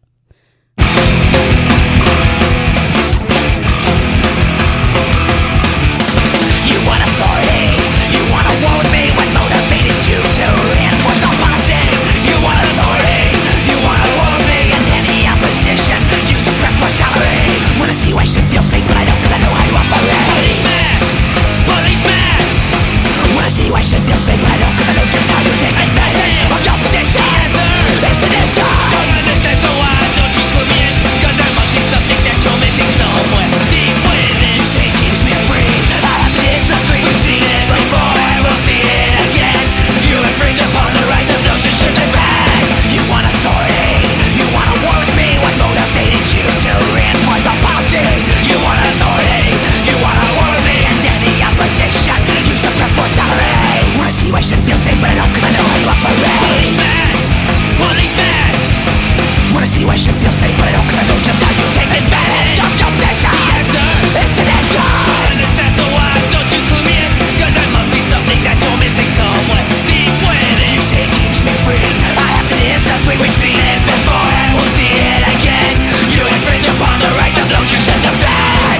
You want authority, you want a war with me. What motivated you to reinforce our policy? You want authority, you want a war with me. And any opposition, you suppress for salary. Wanna see why I should feel safe, but I don't, cause I know how you operate. Policeman, policeman. Wanna see why I should feel safe, but I don't, cause I know just how you take advantage of your position. It's an issue. Don't understand, so why don't you come in? Cause there must be something that you're missing somewhere deep within. You say it keeps me free, I have to disagree. We've seen it before and we'll see it again. You infringe upon the rights of those you should defend. You want authority, you want a war with me. What motivated you to reinforce our policy? You want authority, you want a war with me. And any opposition, you suppress for salary. Wanna see why I should feel safe, but I don't, cause I know how you operate. Policeman, policeman. Wanna see why I should feel safe, but I don't, cause I know just how you take advantage of your position. It's an issue. Understand, so why don't you come in? Cause there must be something that you're missing somewhere deep within. You say it keeps me free, I have to disagree. We've seen it before and we'll see it again. You infringe upon the rights of those you should defend.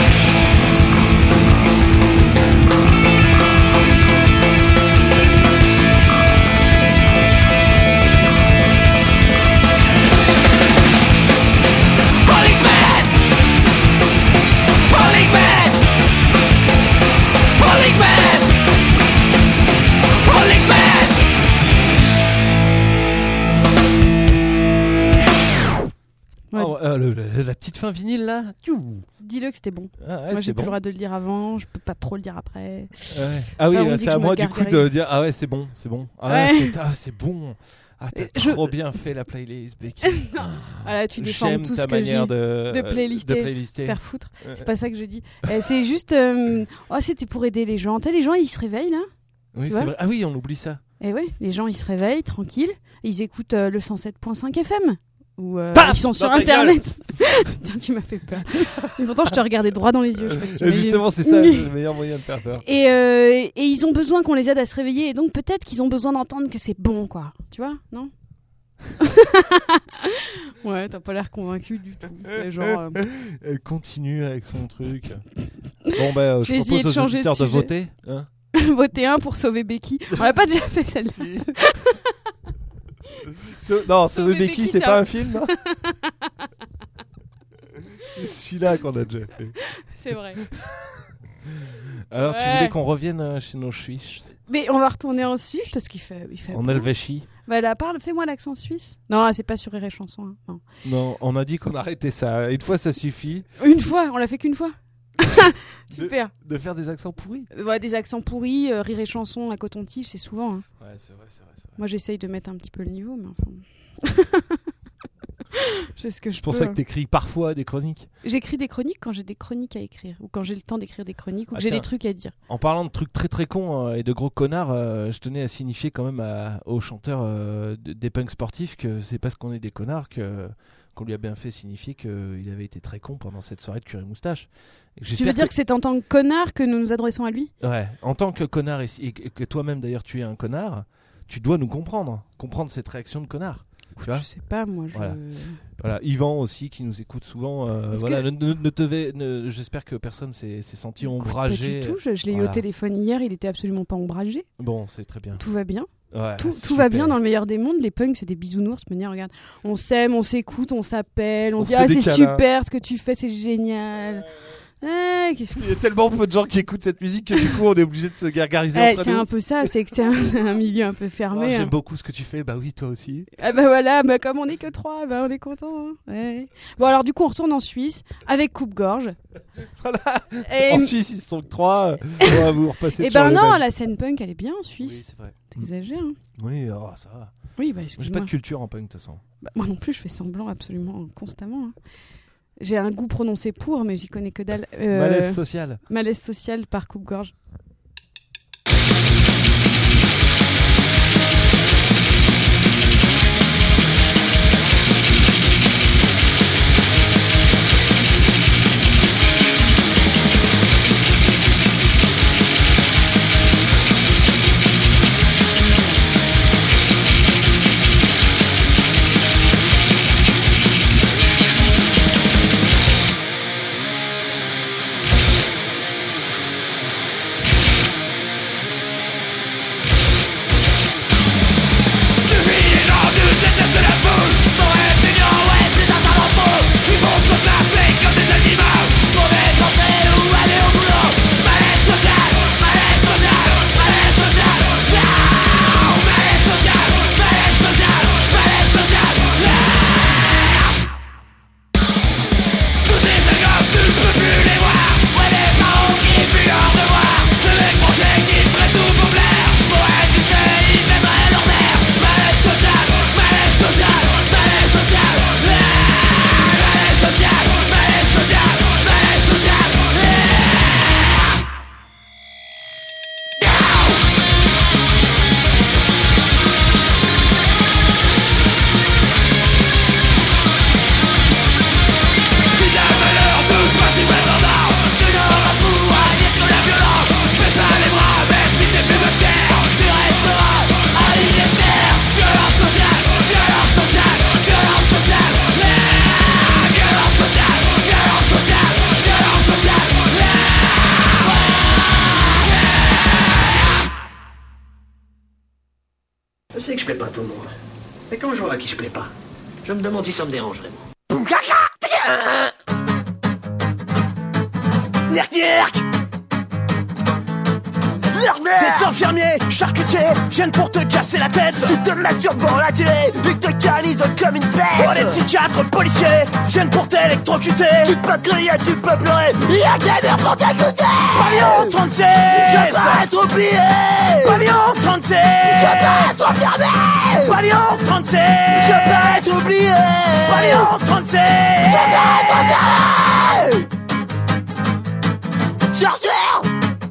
Policeman! Policeman! Policeman! Policeman! Ouais. Oh, euh, le- le- la petite fin vinyle là. Tchou. Dis-le que c'était bon. Ah, ouais, Moi c'était j'ai plus bon. le droit de le dire avant, je peux pas trop le dire après. Ouais. Ah oui, Enfin, on là, dit c'est que à je me moi du coup de gargarise. dire ah ouais c'est bon, c'est bon. Ah Ouais. ouais, c'est ah, c'est bon. Ah t'as Et je- trop bien fait la playlist, Becky. Voilà, tu défends J'aime tout ta ce que je manière dis. de De playlister. de playlister. Faire foutre. Ouais. C'est pas ça que je dis. Euh, c'est juste. euh, Oh, c'était pour aider les gens. Tu sais, les gens ils se réveillent là. Oui, tu c'est vois vrai. Ah oui, on oublie ça. Et ouais, les gens ils se réveillent tranquilles. Et ils écoutent euh, le cent sept virgule cinq F M. Ou euh, Paf ils sont sur Dans ta internet. Tiens, tu m'as fait peur. Et pourtant, je te regardais droit dans les yeux. Je sais pas si Et t'imagines. justement, c'est ça le meilleur moyen de faire peur. Et, euh, et ils ont besoin qu'on les aide à se réveiller. Et donc, peut-être qu'ils ont besoin d'entendre que c'est bon, quoi. Tu vois, non? Ouais, t'as pas l'air convaincu du tout. C'est genre. euh, Elle continue avec son truc. Bon, bah, euh, je J'ai essayé propose de aux changer de auditeurs de, sujet. voter. Hein. Voter un pour sauver Becky. On l'a pas déjà fait celle-là. So- non, Sauver Sauver Becky, Becky, c'est c'est pas un- un film, non? C'est celui-là qu'on a déjà fait. C'est vrai. Alors, tu Ouais. voulais qu'on revienne euh, chez nos Suisses? Mais on va retourner en Suisse parce qu'il fait. Il fait En beau. Helvétie? Bah là, parle, fais-moi l'accent suisse. Non, c'est pas sur Rire et Chanson. Hein. Non. Non, on a dit qu'on arrêtait ça. Une fois, ça suffit. Une fois, on l'a fait qu'une fois. Super. De faire des accents pourris. Ouais, des accents pourris, euh, Rire et Chanson, à Coton-Tige, c'est souvent. Hein. Ouais, c'est vrai, c'est vrai, c'est vrai. Moi, j'essaye de mettre un petit peu le niveau, mais enfin. Je sais ce que je C'est pour peux, ça hein. que t'écris parfois des chroniques. J'écris des chroniques quand j'ai des chroniques à écrire, ou quand j'ai le temps d'écrire des chroniques, ou que Ah, j'ai tiens. des trucs à dire. En parlant de trucs très très cons euh, et de gros connards, euh, je tenais à signifier quand même à, aux chanteurs euh, de- des punks sportifs que c'est parce qu'on est des connards que qu'on lui a bien fait signifier qu'il avait été très con pendant cette soirée de curry moustache. Et Tu j'espère veux dire que c'est en tant que connard que nous nous adressons à lui? Ouais, en tant que connard et, et que que toi-même d'ailleurs tu es un connard, tu dois nous comprendre, comprendre cette réaction de connard. Tu vois Je sais pas, moi. Je... Voilà. Voilà, Yvan aussi qui nous écoute souvent. euh, Est-ce voilà, que- ne, ne- ne te vais- ne- j'espère que personne s'est s'est senti ombragé. Pas du tout. Je, je l'ai eu Voilà. au téléphone hier, il était absolument pas ombragé. Bon, c'est très bien. Tout va bien. Ouais, Tout, tout super. va bien dans le meilleur des mondes. Les punks, c'est des bisounours. Manière, regarde, on s'aime, on s'écoute, on s'appelle, on, On se se dit ah fait des c'est câlins. super ce que tu fais, c'est génial. Eh, qu'est-ce que- Il y a tellement peu de gens qui écoutent cette musique que du coup on est obligé de se gargariser Eh, entre c'est nous. un peu ça, c'est que c'est un, c'est un milieu un peu Ah, fermé. J'aime hein. beaucoup ce que tu fais, bah oui, toi aussi. Ah bah voilà, bah comme on est que trois, bah on est content. Hein. Ouais. Bon alors du coup on retourne en Suisse avec coupe-gorge. Voilà. Et, En Suisse, ils sont que trois. On va vous repasser et toujours ben les non, mêmes. la scène punk elle est bien en Oui, Suisse. c'est vrai. T'exagères. Hein. Oui, oh, ça va. Oui, bah J'ai excuse-moi. pas de culture en punk de toute façon. Bah, moi non plus, je fais semblant absolument constamment. hein. J'ai un goût prononcé pour, mais j'y connais que dalle. Euh, Malaise social. Malaise social par coupe-gorge. Je sais que je plais pas à tout le monde. Mais quand je vois à qui je plais pas, je me demande si ça me dérange vraiment. Nierk nierk Des infirmiers, charcutiers, viennent pour te casser la tête. Tu te masturbes dans la télé, ils te canisent comme une bête. Oh, les psychiatres, policiers, viennent pour t'électrocuter. Tu peux crier, tu peux pleurer, y'a des murs pour t'écouter. Pavillon trente-six, je veux pas être oublié. Pavillon trente-six, je veux pas être enfermé. Pavillon trente-six, je veux pas être oublié. Pavillon trente-six, je veux pas être enfermé. Chargeur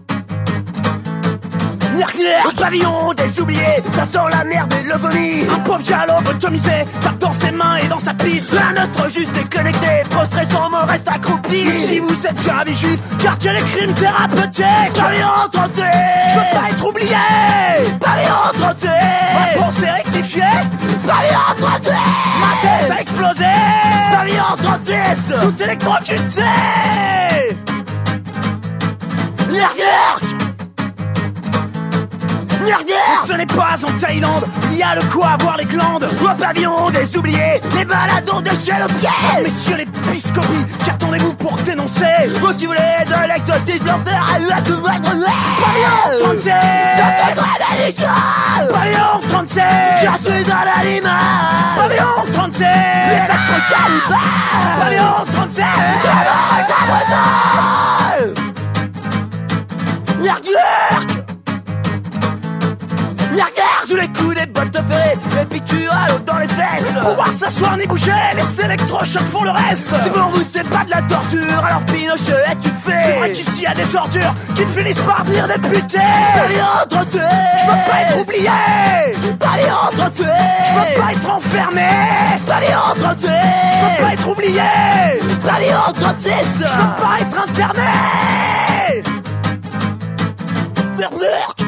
Au pavillon des oubliés, ça sent la merde et le vomi. Un pauvre dialogue lobotomisé, tape dans ses mains et dans sa pisse. Un autre juste déconnecté, prostré sans mot, reste accroupi. Si vous êtes gravi juif, quartier les crimes thérapeutiques. Pavillon trente-six, je veux pas être oublié. Pavillon trente-six, ma pensée rectifiée. Pavillon trente-six, ma tête a explosé. Pavillon trente-six, tout électrocuté. Nerf, nerf. Ce n'est pas en Thaïlande, il y a de quoi avoir les glandes. Au pavillon des oubliés, les baladons de chez le pied. Oh, messieurs les biscories, qu'attendez-vous pour dénoncer? Vous qui voulez de l'exotisme, l'ordre à tout votre Pavillon trente-six, je fais très délicat. Pavillon trente-six, je suis un animal. Pavillon trente-six, les sacres cannibales. Pavillon trente-six, je m'arrête à Bretagne. Nerk, nerk. Regarde sous les coups des bottes de ferré, les piqûres à l'eau dans les fesses. Pouvoir s'asseoir ni bouger, les électrochocs font le reste. Si pour vous c'est pas de la torture, alors Pinochet est une fée. C'est vrai qu'ici y a des ordures qui finissent par venir députés. Pavillon trente-six, je veux pas être oublié. Pavillon trente-six, je veux pas être enfermé. Pavillon trente-six, je veux pas être oublié. Pavillon trente-six, je veux pas être interné. Merc.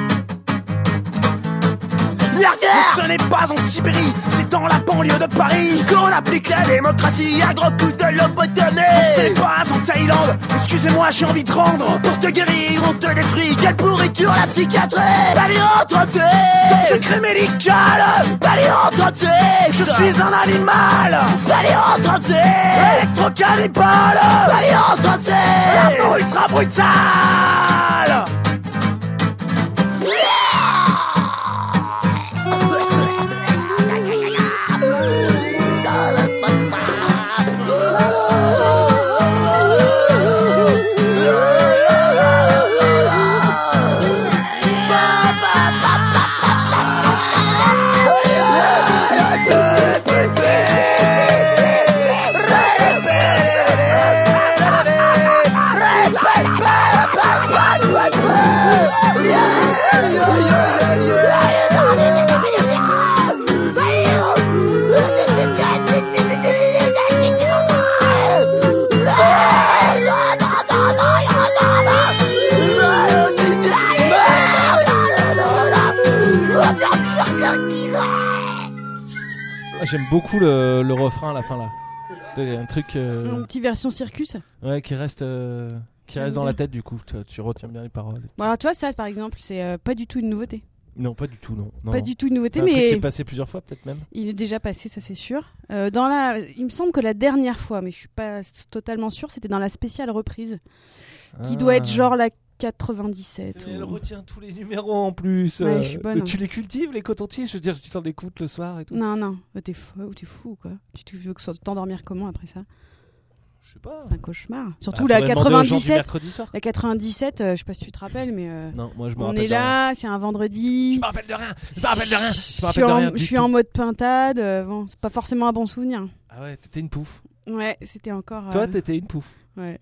Mais ce n'est pas en Sibérie, c'est dans la banlieue de Paris qu'on applique la démocratie à gros coups de lobotomie. Ce n'est pas en Thaïlande, excusez-moi j'ai envie de rendre. Pour te guérir on te détruit, quelle pourriture la psychiatrie. Pavillon trente-six, top secret médical. Pavillon trente-six, je suis un animal. Pavillon trente-six, électro-cannibale. Pavillon trente-six, l'amour ultra brutal. j'aime beaucoup le, le refrain à la fin là. C'est un truc. Euh... Une petite version circus. Ouais, qui reste, euh... qui reste dans la tête du coup. Tu, tu retiens bien les paroles. Bon alors tu vois ça par exemple, c'est euh, pas du tout une nouveauté. Non, pas du tout, non. non pas non. du tout une nouveauté, c'est un mais truc qui est passé plusieurs fois peut-être même. Il est déjà passé, ça c'est sûr. Euh, dans la, il me semble que la dernière fois, mais je suis pas totalement sûre, c'était dans la spéciale reprise, qui Ah. doit être genre la quatre-vingt-dix-sept. Elle ou... retient tous les numéros en plus. Ouais, euh, je suis bonne. Tu les cultives les cotons-tiges, je veux dire, tu t'en écoutes le soir et tout. Non non, oh, t'es fou, t'es fou quoi. Tu, tu veux que ça t'endormir comment après ça? Je sais pas. C'est un cauchemar. Surtout Bah, la faudrait demander aux gens du quatre-vingt-dix-sept. mercredi soir. La quatre-vingt-dix-sept, euh, je sais pas si tu te rappelles, mais euh, Non, moi je me on rappelle est de rien. là, c'est un vendredi. Je me rappelle de rien. Je me rappelle de rien. Je me Je suis rappelle de en, rien. je du suis tout. en mode pintade. euh, bon, c'est pas forcément un bon souvenir. Ah ouais, t'étais une pouffe. Ouais, c'était encore. Toi, euh, t'étais une pouffe. Ouais.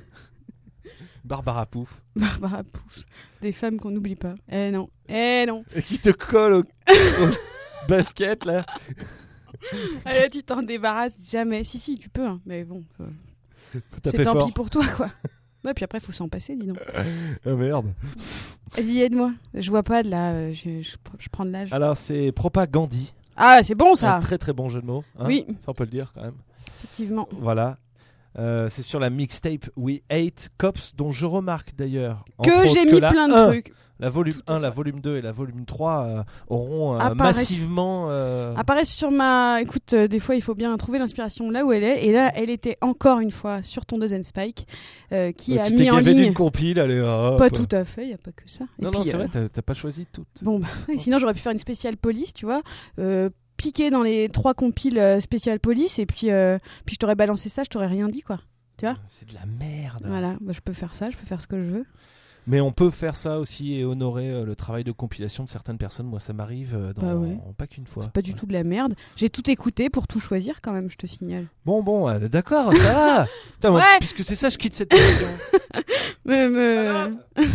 Barbara Pouf. Barbara Pouf. Des femmes qu'on n'oublie pas. Eh non. Eh non. Et qui te colle au, au basket là. Allez, tu t'en débarrasses jamais. Si, si, tu peux, hein. Mais bon. euh, Faut taper c'est tant fort. pis pour toi, quoi. Ouais, puis après, faut s'en passer, dis donc. Ah merde. Vas-y, aide-moi. Je vois pas de là. euh, Je, je, je prends de l'âge. Alors c'est Propagandhi. Ah, c'est bon ça. Un très très bon jeu de mots. hein. Oui. Ça on peut le dire quand même. Effectivement. Voilà. Euh, c'est sur la mixtape We Hate Cops, dont je remarque d'ailleurs Que entre autres, j'ai que mis la plein de un, trucs. La volume Tout à un, fait. la volume deux et la volume trois euh, auront euh, Apparaissent- massivement. euh, Apparaissent sur ma. Écoute, euh, des fois, il faut bien trouver l'inspiration là où elle est. Et là, elle était encore une fois sur ton deux Spike, euh, qui ouais, a tu mis t'es en gavé ligne. d'une compile, allez hop. Pas tout à fait, il y a pas que ça. Et Non, puis, non, c'est euh, vrai, t'as, t'as pas choisi toutes. Bon, bah, ouais, sinon j'aurais pu faire une spéciale police, tu vois, euh, piquer dans les trois compiles euh, spéciales police, et puis, euh, puis je t'aurais balancé ça, je t'aurais rien dit, quoi. Tu vois ? C'est de la merde. Voilà, bah, je peux faire ça, je peux faire ce que je veux. Mais on peut faire ça aussi et honorer euh, le travail de compilation de certaines personnes. Moi, ça m'arrive euh, dans, Bah ouais. pas qu'une fois. C'est pas du tout de la merde. J'ai tout écouté pour tout choisir, quand même, je te signale. Bon, bon, euh, d'accord, ça va. Putain, moi, Ouais. puisque c'est ça, je quitte cette émission. Mais, mais...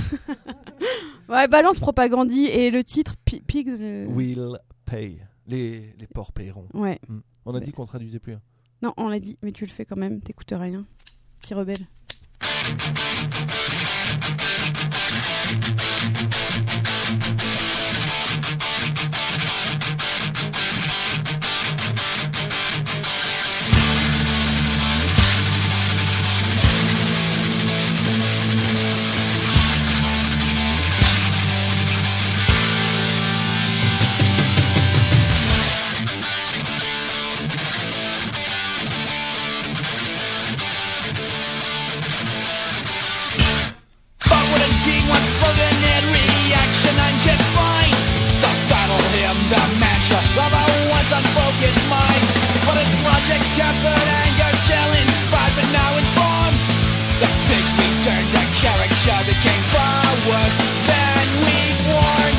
ouais, balance Propagandhi et le titre Pi- Pigs. euh, Will pay. Les, les porcs paieront. Ouais. Mm. On a Mais- dit qu'on traduisait plus. hein. Non, on l'a dit, mais tu le fais quand même, t'écoutes rien. Petit rebelle. But with a D one slogan and reaction undefined. The battle hymn, the mantra of a once unfocused mind. But its logic, tempered anger still inspired but now informed. The pigs we turned to caricature became far worse than we warned.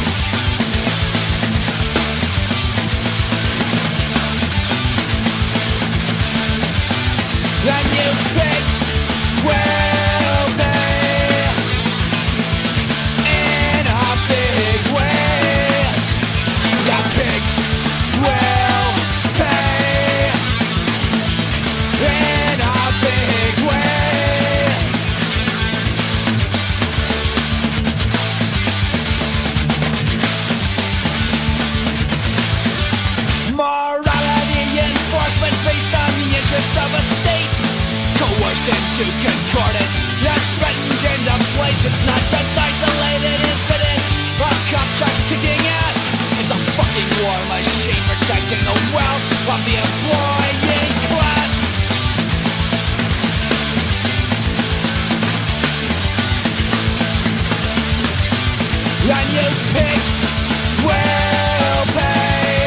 And you pigs will pay in a big way. The pigs will pay in a big way. Morality enforcement based on the interests of a state, coerced into concordance, not threatened into place. It's not just isolated incidents, a cop just kicking ass. It's a fucking war machine protecting the wealth of the employing class. And you pigs will pay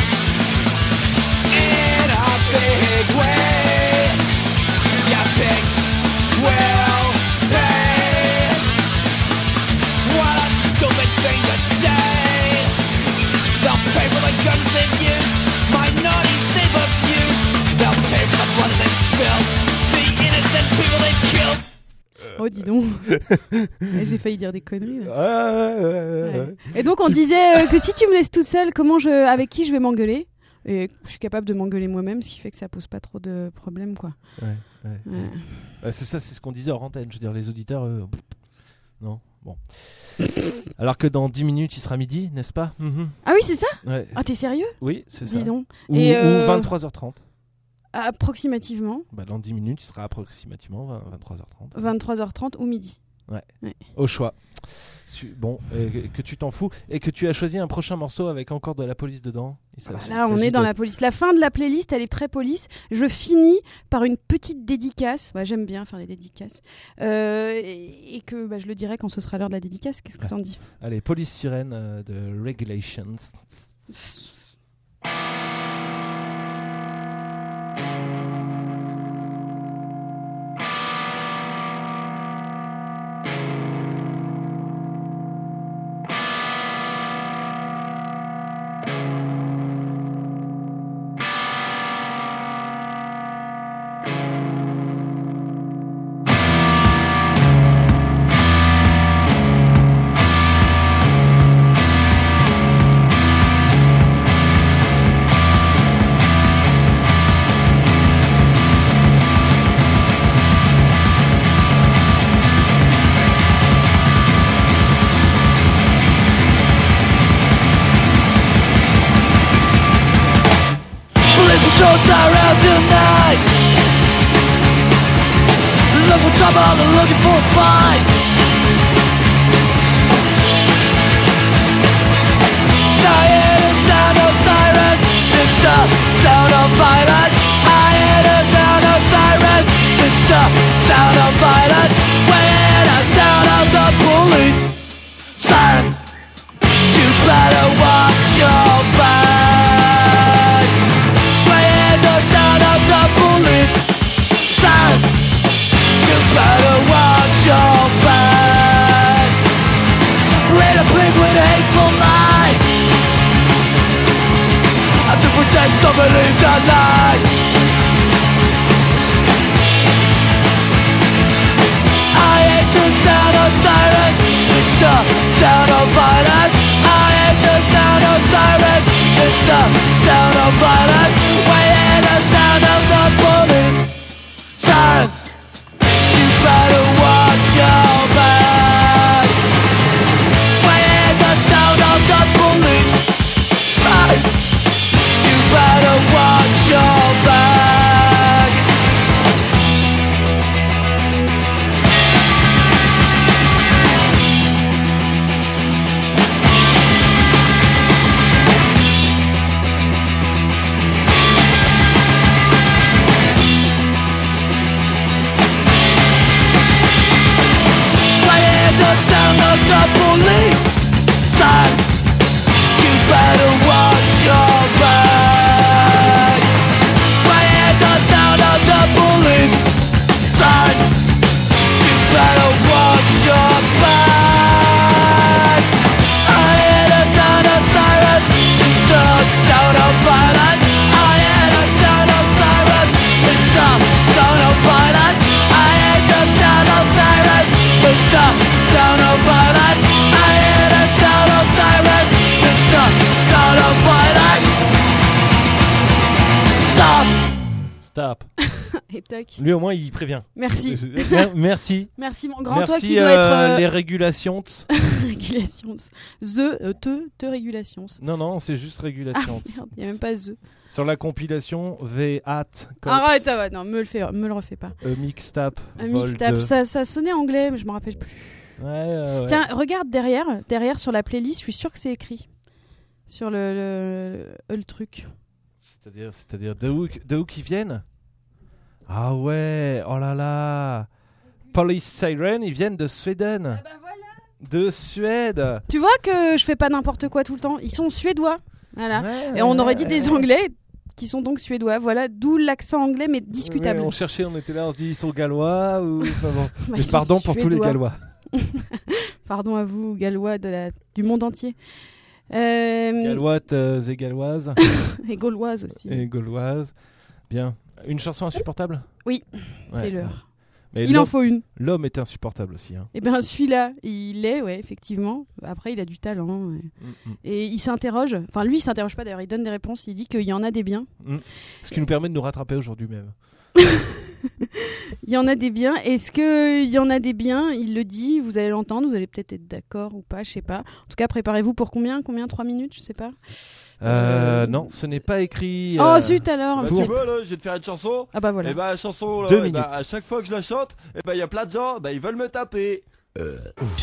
in a big way. You pigs will pay. What a stupid thing to say. They'll pay for the guns they've used, minorities they've abused. They'll pay for the blood they've spilled, the innocent people they've killed. Oh, dis donc. Eh, j'ai failli dire des conneries. Là. Ouais, ouais, ouais, ouais, Ouais. ouais. Et donc, on disait euh, que si tu me laisses toute seule, comment je, avec qui je vais m'engueuler ? Et je suis capable de m'engueuler moi-même, ce qui fait que ça pose pas trop de problèmes, quoi. Ouais, ouais. Ouais. Ouais, c'est ça, c'est ce qu'on disait hors antenne. Je veux dire, les auditeurs, eux, pff, non. Bon. Alors que dans dix minutes, il sera midi, n'est-ce pas? mm-hmm. Ah oui, c'est ça? Ouais. Ah, t'es sérieux? Oui, c'est Dis ça. donc. Ou, Et euh... ou vingt-trois heures trente. Approximativement. Bah, dans dix minutes, il sera approximativement vingt-trois heures trente. vingt-trois heures trente ou midi. Ouais. ouais. Au choix. Bon, euh, que tu t'en fous et que tu as choisi un prochain morceau avec encore de la police dedans. Ah bah là, on est dans de... la police. La fin de la playlist, elle est très police. Je finis par une petite dédicace. Bah, j'aime bien faire des dédicaces. Euh, et, et que bah, je le dirai quand ce sera l'heure de la dédicace. Qu'est-ce que ouais. t'en dis? Allez, Police Sirène euh, de Regulations. Stop. Et toc. Lui au moins il prévient. Merci. Merci. Merci mon grand Merci, toi qui doit euh, être euh... les régulations. Régulations. The euh, te te régulations. Non non, c'est juste régulations. Ah, il y a même pas the. Sur la compilation V at. Arrête, ah ouais, non, me le fais, me le refais pas. A mixtape. Un mixtape, ça ça sonnait anglais mais je me rappelle plus. Ouais, euh, ouais. Tiens, regarde derrière, derrière sur la playlist, je suis sûr que c'est écrit sur le le, le, le truc. C'est-à-dire, c'est-à-dire de où, de où qu'ils viennent? Ah ouais, oh là là. Police Siren, ils viennent de Suède. Ah bah voilà. De Suède. Tu vois que je fais pas n'importe quoi tout le temps. Ils sont suédois. Voilà. Ouais, et on aurait dit ouais, des ouais. Anglais qui sont donc suédois. Voilà, d'où l'accent anglais mais discutable. Ouais, on cherchait, on était là, on se dit ils sont gallois ou enfin bon. Bah, Mais pardon pour tous les gallois. Pardon à vous, gallois de la... du monde entier. Euh... Galloites euh, et galloises. Et gauloises aussi. Et gauloises. Bien. Une chanson insupportable? Oui, ouais. c'est l'heure. Mais il en faut une. L'homme est insupportable aussi. Hein. Et bien celui-là, il l'est, ouais, effectivement. Après, il a du talent. Ouais. Mm-hmm. Et il s'interroge. Enfin, lui, il s'interroge pas d'ailleurs. Il donne des réponses. Il dit qu'il y en a des biens. Mm. Ce qui nous permet de nous rattraper aujourd'hui même. Il y en a des biens. Est-ce qu'il y en a des biens? Il le dit, vous allez l'entendre, vous allez peut-être être d'accord ou pas, je sais pas. En tout cas, préparez-vous pour combien Combien trois minutes, je sais pas. Euh, non, ce n'est pas écrit. Oh euh, zut alors. Bah, si tu veux, là, je vais te faire une chanson. Ah bah voilà. Et bah, la chanson, là, Deux et bah, minutes. à chaque fois que je la chante, et bah, il y a plein de gens, bah, ils veulent me taper. Euh.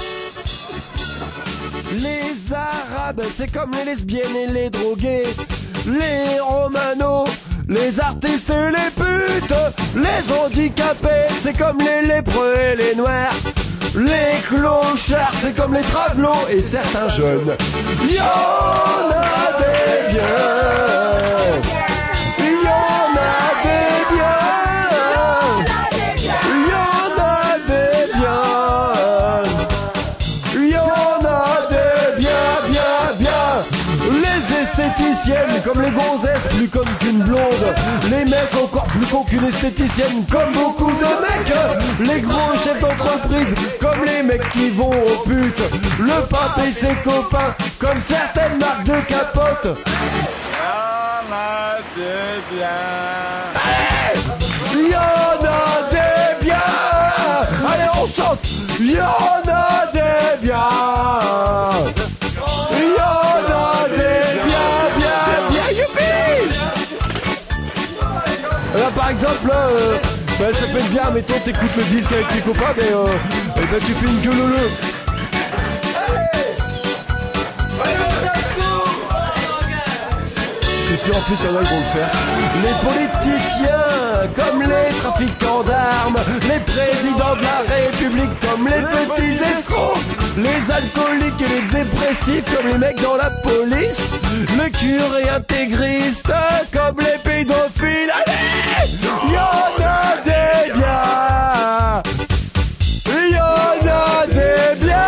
Les Arabes, c'est comme les lesbiennes et les drogués. Les Romanos, les artistes et les putes. Les handicapés, c'est comme les lépreux et les noirs. Les clochards, c'est comme les travelots et certains jeunes. Y'en a des biens. Y'en a des biens. Y'en a des biens. Y'en a des biens, bien, bien. Les esthéticiennes, comme les gonzesses, plus connes qu'une blonde. Les mecs encore plus cons qu'une esthéticienne, comme beaucoup de mecs. Les gros chefs d'entreprise, comme les mecs qui vont aux putes. Le pape et ses copains, comme certaines marques de capotes. Y'en a des biens. Allez, y'en a des biens. Allez, on chante. Y'en a des biens. Y'en a des biens, bien, bien, youpi. Là, par exemple, là, euh, bah, ça peut être bien, mettons, t'écoutes le disque avec tes copains, mais euh, et bah, tu fais une queue leu. Je suis sûr, en plus, il y en a qui vont le faire. Les politiciens, comme les trafiquants d'armes. Les présidents de la République, comme les petits escrocs. Les alcooliques et les dépressifs, comme les mecs dans la police. Les curés intégristes, comme les pédophiles. Allez, y'en a des biens. Y'en a des biens.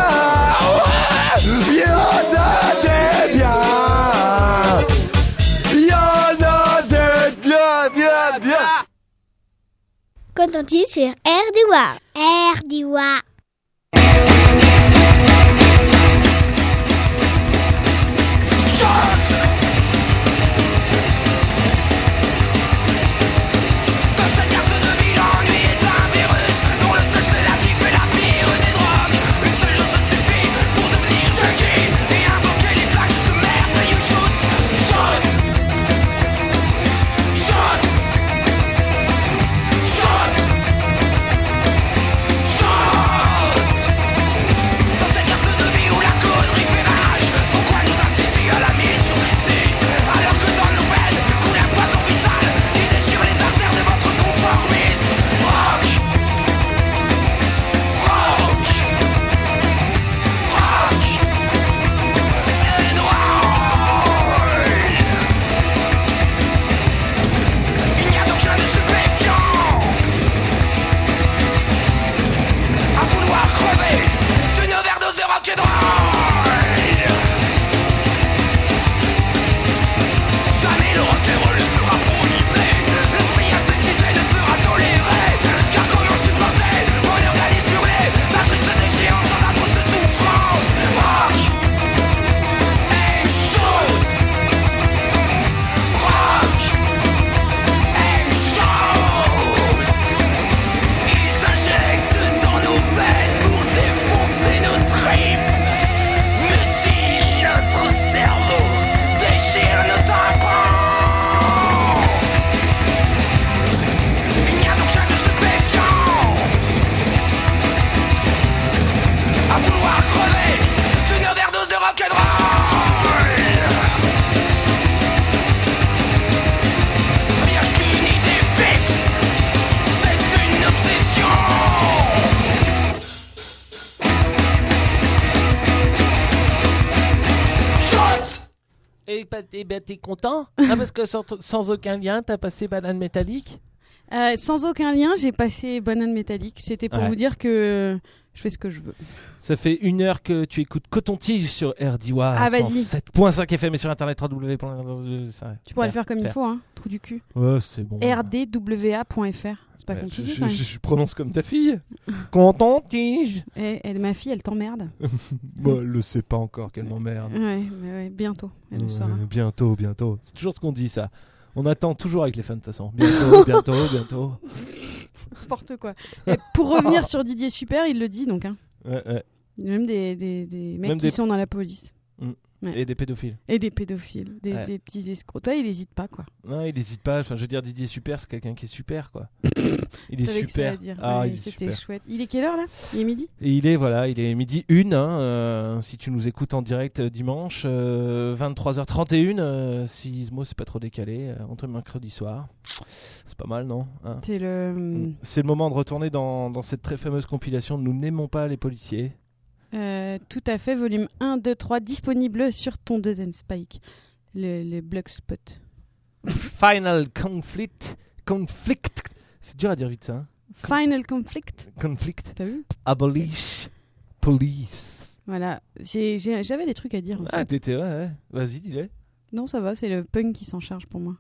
Ouais, y'en a des biens. Y'en a des biens, bien, bien. Coton-tige sur R D W. R D W. Et bah, et bah, t'es content ah, parce que sans, sans aucun lien, t'as passé Banane Métallique. Euh, sans aucun lien, j'ai passé Banane Métallique. C'était pour Ouais. vous dire que je fais ce que je veux. Ça fait une heure que tu écoutes Coton-Tige sur R D W Ah, vas-y. cent sept virgule cinq F M et sur internet w w w point Tu pourrais le faire comme il faut, hein. Trou du cul. Ouais, c'est bon. R D W A point F R. C'est pas Ouais, compliqué. je, quand je, même. je prononce comme ta fille. Coton-Tige. Et, et ma fille, elle t'emmerde. Bon, elle le sait pas encore qu'elle m'emmerde. Ouais, mais ouais, bientôt, elle le Ouais, saura. bientôt, bientôt. C'est toujours ce qu'on dit, ça. On attend toujours avec les fans de toute façon. Bientôt, bientôt, bientôt. N'importe quoi. Et pour revenir sur Didier Super, il le dit donc. Hein. Ouais, ouais. Il y a même des, des, des mecs Même qui des... sont dans la police. Mmh. Ouais. Et des pédophiles. Et des pédophiles, des, Ouais. des petits escrocs. Toi, il hésite pas, quoi. Non, il hésite pas. Enfin, je veux dire, Didier Super, c'est quelqu'un qui est super, quoi. Il est J'avais que ça super. à dire. Ah, Ouais, il est c'était super. chouette. Il est quelle heure là ? Il est midi ? Et il est voilà, il est midi une. Hein, euh, si tu nous écoutes en direct euh, dimanche, euh, vingt-trois heures trente et une. Euh, si Ismo c'est pas trop décalé, euh, entre mercredi soir, c'est pas mal, non hein C'est le. Mm. C'est le moment de retourner dans, dans cette très fameuse compilation. Nous n'aimons pas les policiers. Euh, tout à fait, volume un, deux, trois, disponible sur Tondeuse and Spike, le, le Blogspot. Final conflict, conflict. C'est dur à dire vite ça. Hein Final conflict. Conflict. T'as vu ? Abolish police. Voilà, j'ai, j'ai, j'avais des trucs à dire. En Ah, fait. t'étais ouais, ouais. Vas-y, dis-les. Non, ça va, c'est le punk qui s'en charge pour moi.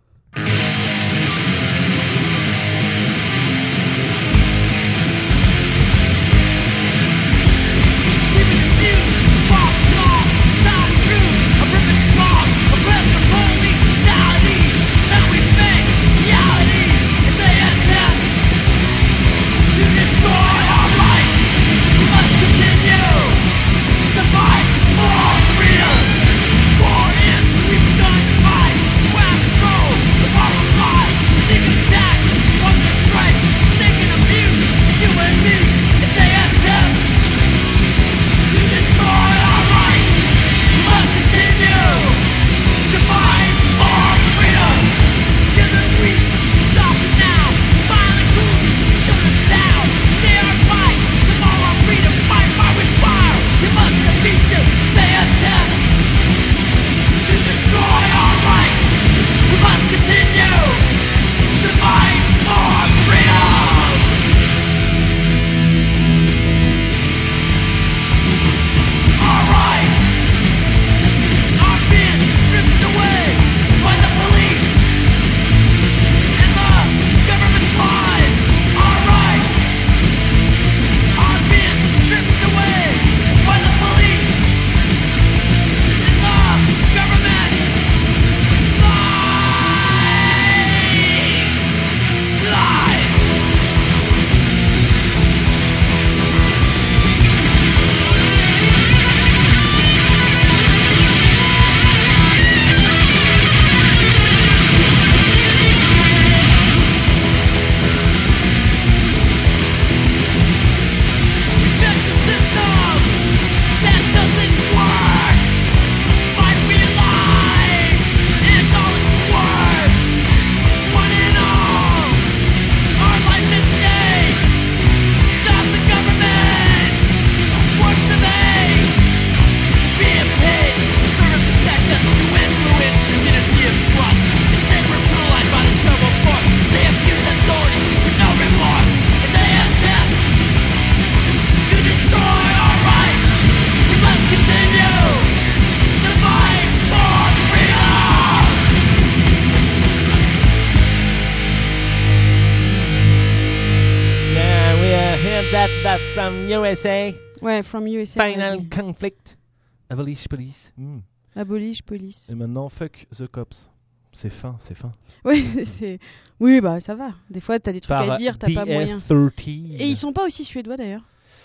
That, that from U S A. Ouais, from U S A. Final ouais. conflict. Abolish police. Mm. Abolish police. Et maintenant, fuck the cops. C'est fin, c'est fin. Oui, c'est... oui, bah ça va. Des fois, t'as des trucs Par à dire, t'as pas moyen. D F treize. Et ils sont pas aussi suédois d'ailleurs.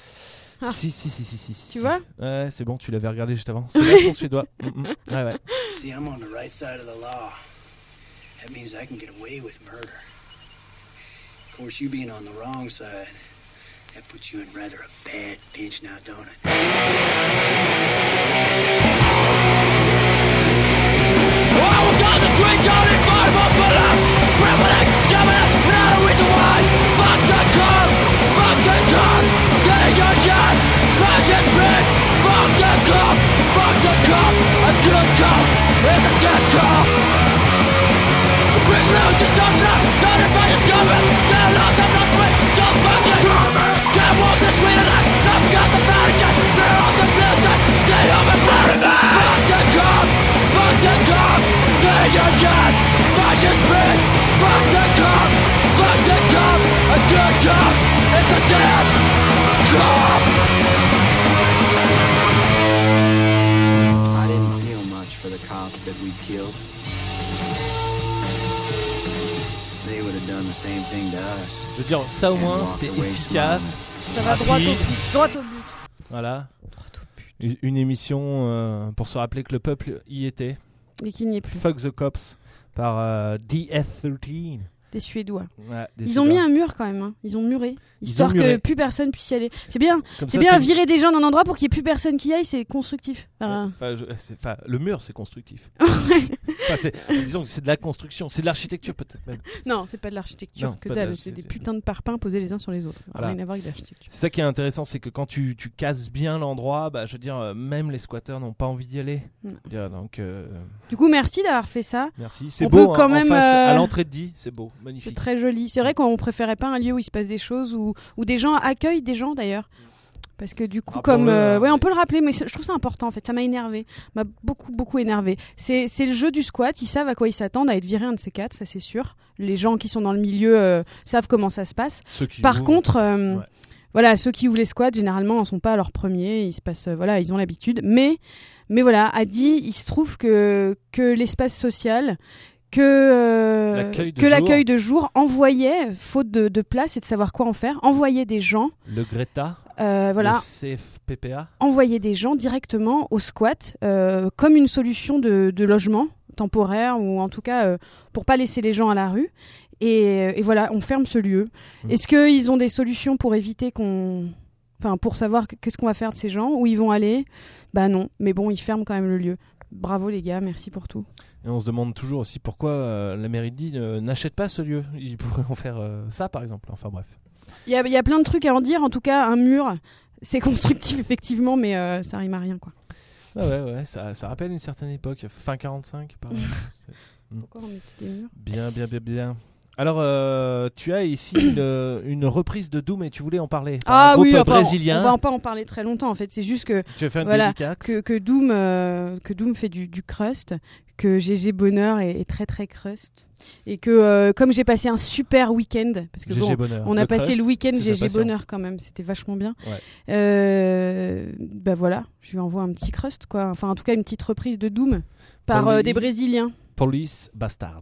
Ah. Si, si, si, si, si, si. Tu vois ? Ouais, c'est bon, tu l'avais regardé juste avant. C'est l'accent suédois. Mm-mm. Ouais, ouais. See, I'm on the right side of the law. That means I can get away with murder. Of course, you being on the wrong side, that puts you in rather a bad pinch now, don't it? I was on the great town in five up, but I'm privileged, coming up, not a reason why. Fuck the cop, fuck the cop, getting your job, smash and break. Fuck the cop, fuck the cop, a good cop is a dead cop. Bring round the stop now, time to fight this government. They're locked up, not free, don't fuck it. Can't walk the street at night, I've got the Vatican, fear of the blue tide. Je veux dire, ça au moins, c'était efficace. Ça va droit au rapide. but. Droit au but. Voilà. Une, une émission euh, pour se rappeler que le peuple y était. Et qu'il n'y est plus. Fuck the Cops par euh, D F treize. Des Suédois. Ouais, des Ils Suédois. ont mis un mur quand même, hein. Ils ont muré, Ils histoire ont muré. que plus personne puisse y aller. C'est bien, Comme c'est ça, bien c'est- virer des gens d'un endroit pour qu'il y ait plus personne qui y aille, c'est constructif. Enfin, Enfin, je- c'est- enfin, le mur, c'est constructif. Enfin, c'est- disons que c'est de la construction, c'est de l'architecture peut-être même. Non, c'est pas de l'architecture Non, que pas de dalle, c'est l'architecture. des putains de parpaings posés les uns sur les autres. Voilà. Rien à voir avec l'architecture. C'est ça qui est intéressant, c'est que quand tu, tu casses bien l'endroit, bah, je veux dire, euh, même les squatteurs n'ont pas envie d'y aller. Non. Je veux dire, donc, euh, Du coup, merci d'avoir fait ça. merci. C'est On beau, peut hein, quand en même, face, euh, à l'entrée de Die, c'est beau, C'est magnifique. très joli. C'est vrai qu'on préférait pas un lieu où il se passe des choses, où, où des gens accueillent des gens d'ailleurs. Parce que du coup, Rappelons-le, comme. euh, hein, ouais, on mais- peut le rappeler, mais c'est- je trouve ça important en fait. Ça m'a énervé. M'a beaucoup, beaucoup énervé. C'est, c'est le jeu du squat. Ils savent à quoi ils s'attendent, à être virés un de ces quatre, ça c'est sûr. Les gens qui sont dans le milieu euh, savent comment ça se passe. Ceux qui Par ouvrent, contre, euh, ouais. voilà, ceux qui ouvrent les squats, généralement, en sont pas à leur premier. Ils se passent, euh, voilà, ils ont l'habitude. Mais, mais voilà, à Die, il se trouve que, que l'espace social. Que, euh, L'accueil de que jour. l'accueil de jour envoyait, faute de, de place et de savoir quoi en faire, envoyait des gens, Le Greta, euh, voilà, le C F P P A. envoyer des gens directement au squat euh, comme une solution de, de logement temporaire ou en tout cas euh, pour pas laisser les gens à la rue. Et, et voilà, on ferme ce lieu. Mmh. Est-ce qu'ils ont des solutions pour éviter qu'on... Enfin, pour savoir que- qu'est-ce qu'on va faire de ces gens, où ils vont aller? Bah non, mais bon, ils ferment quand même le lieu. Bravo les gars, merci pour tout. Et on se demande toujours aussi pourquoi euh, la mairie de Die euh, n'achète pas ce lieu. Ils pourraient en faire euh, ça par exemple. Enfin bref. Il y a, il y a plein de trucs à en dire. En tout cas, un mur, c'est constructif effectivement, mais euh, ça rime à rien, quoi. Ah ouais, ouais, ça, ça rappelle une certaine époque, fin quarante-cinq par exemple. C'est- Pourquoi on mettait des murs? Bien, bien, bien, bien. Alors, euh, tu as ici une, une reprise de Doom et tu voulais en parler. Par un Ah groupe oui, enfin, brésilien. on va pas en parler très longtemps en fait. C'est juste que Tu vas faire une voilà, dédicace. que, que Doom euh, que Doom fait du, du crust, que G G Bonheur est, est très très crust, et que euh, comme j'ai passé un super week-end, parce que G G bon, Bonheur. on a Le passé crust, le week-end c'est G sa G passion. Bonheur quand même, c'était vachement bien. Ouais. Euh, bah voilà, je lui envoie un petit crust quoi, enfin en tout cas une petite reprise de Doom par Pour euh, lui. des Brésiliens. Police Bastard.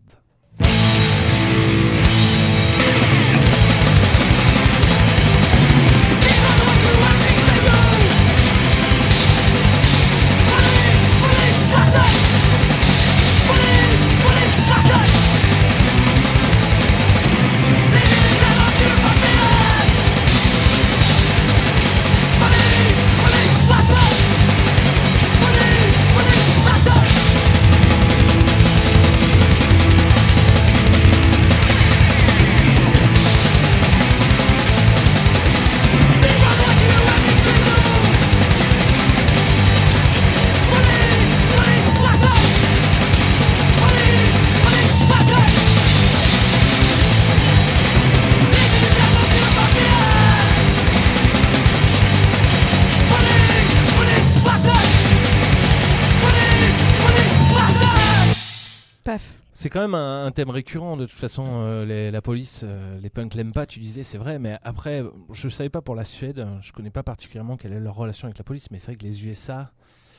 Paf. C'est quand même un, un thème récurrent de toute façon. euh, les- la police, euh, les punks l'aiment pas, tu disais, c'est vrai. Mais après, je savais pas pour la Suède. Je connais pas particulièrement quelle est leur relation avec la police. Mais c'est vrai que les U S A.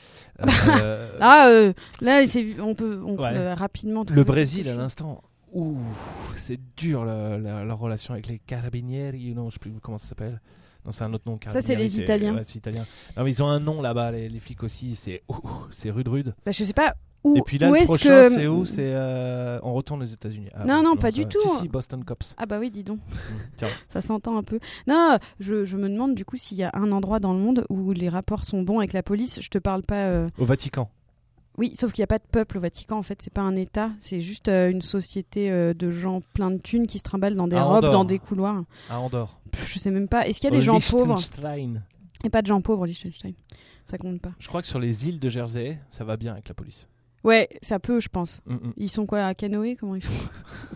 euh, Là, euh, là c'est, on peut, on peut Ouais. euh, rapidement. le trouver Brésil quelque à chose. l'instant. Ouh, c'est dur la, la- leur relation avec les carabinieri, non, je sais plus comment ça s'appelle. Non, c'est un autre nom. c'est carabinieri, les Italiens. Ouais, c'est italien. Non, mais ils ont un nom là-bas, les, les flics aussi. C'est ouh, c'est rude, rude. Bah, je sais pas où. Et puis là, où le est-ce prochain, que... c'est où C'est euh, on retourne aux États-Unis. Ah, Non, bon, non, pas du ça- tout. Si, si, Boston Cops. Ah bah oui, dis donc. Mm, Tiens. Ça s'entend un peu. Non, je, je me demande du coup s'il y a un endroit dans le monde où les rapports sont bons avec la police. Je te parle pas. euh, Au Vatican. Oui, sauf qu'il n'y a pas de peuple au Vatican. En fait, c'est pas un État. C'est juste euh, une société euh, de gens plein de thunes qui se trimballent dans des À robes, Andorre. dans des couloirs. À Andorre. Pff, je sais même pas. Est-ce qu'il y a Au des gens pauvres? Liechtenstein. Il n'y a pas de gens pauvres au Liechtenstein. Ça compte pas. Je crois que sur les îles de Jersey, ça va bien avec la police. Ouais, ça peut, je pense. Mm, mm. Ils sont quoi, à canoë? Comment ils font?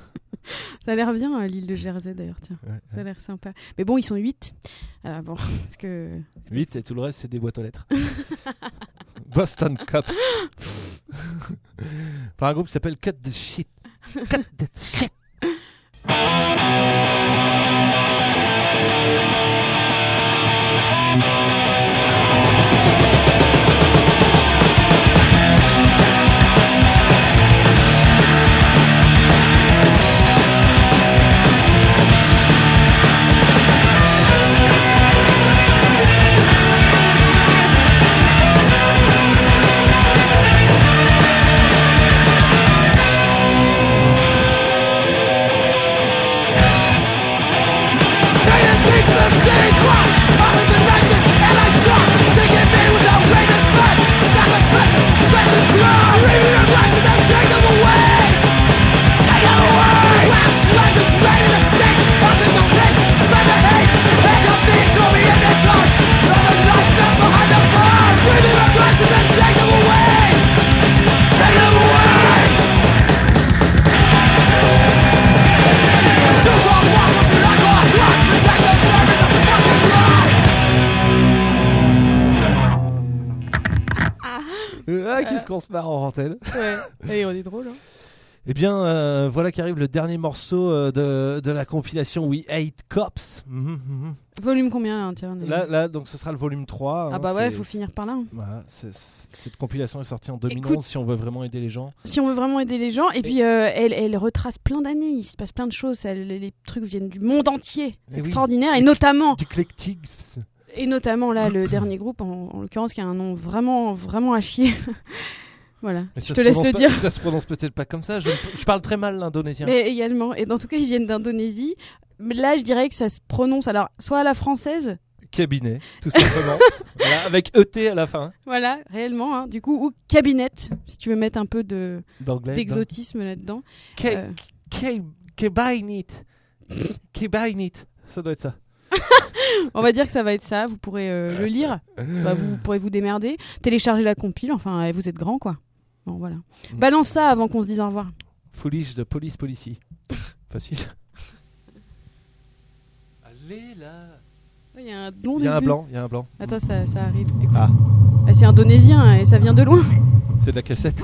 Ça a l'air bien, euh, l'île de Jersey d'ailleurs, tiens. Ouais, Ça a ouais. l'air sympa. Mais bon, ils sont huit. Alors bon, parce que... huit et tout le reste, c'est des boîtes aux lettres. Boston Cops. Par un groupe qui s'appelle Cut the Shit. Cut the Shit. We'll be right back. Ah, qu'est-ce qu'on se marre en antenne. Ouais, et on est drôle. Hein. Eh bien, euh, voilà qu'arrive le dernier morceau euh, de, de la compilation We Hate Cops. Mmh, mmh. Volume combien là, tiens, on est- Là, là, donc ce sera le volume trois. Ah hein, bah ouais, c'est- faut finir par là. hein. Voilà, c'est- c'est- cette compilation est sortie en deux mille onze Écoute- si on veut vraiment aider les gens. Si on veut vraiment aider les gens, et, puis euh, elle, elle retrace plein d'années, il se passe plein de choses, elle- les, les trucs viennent du monde entier, Eh oui. extraordinaire, et notamment, D'éclectique. et notamment là, le dernier groupe, en, en l'occurrence, qui a un nom vraiment, vraiment à chier. Voilà, Mais je ça te se laisse prononce le pas- dire. Ça se prononce peut-être pas comme ça. Je, je parle très mal l'indonésien. Mais également, et en tout cas, ils viennent d'Indonésie. Mais là, je dirais que ça se prononce, alors, soit à la française, Cabinet, tout simplement. Voilà, avec E T à la fin. voilà, réellement, hein, du coup, ou cabinette, si tu veux mettre un peu de D'anglais. d'exotisme là-dedans. Ke- Euh, ke- Kebainit. Kebainit. Ça doit être ça. On va dire que ça va être ça, vous pourrez euh, le lire, bah, vous pourrez vous démerder, télécharger la compile, enfin euh, vous êtes grand quoi. Bon voilà. Mm. Balance ça avant qu'on se dise au revoir. Foolish de Police Policy. Facile. Allez là. Il y a un long Il y a un début. blanc, il y a un blanc. Attends, ça, ça arrive. Écoute. Ah. Ah, c'est indonésien hein, et ça vient de loin. C'est de la cassette.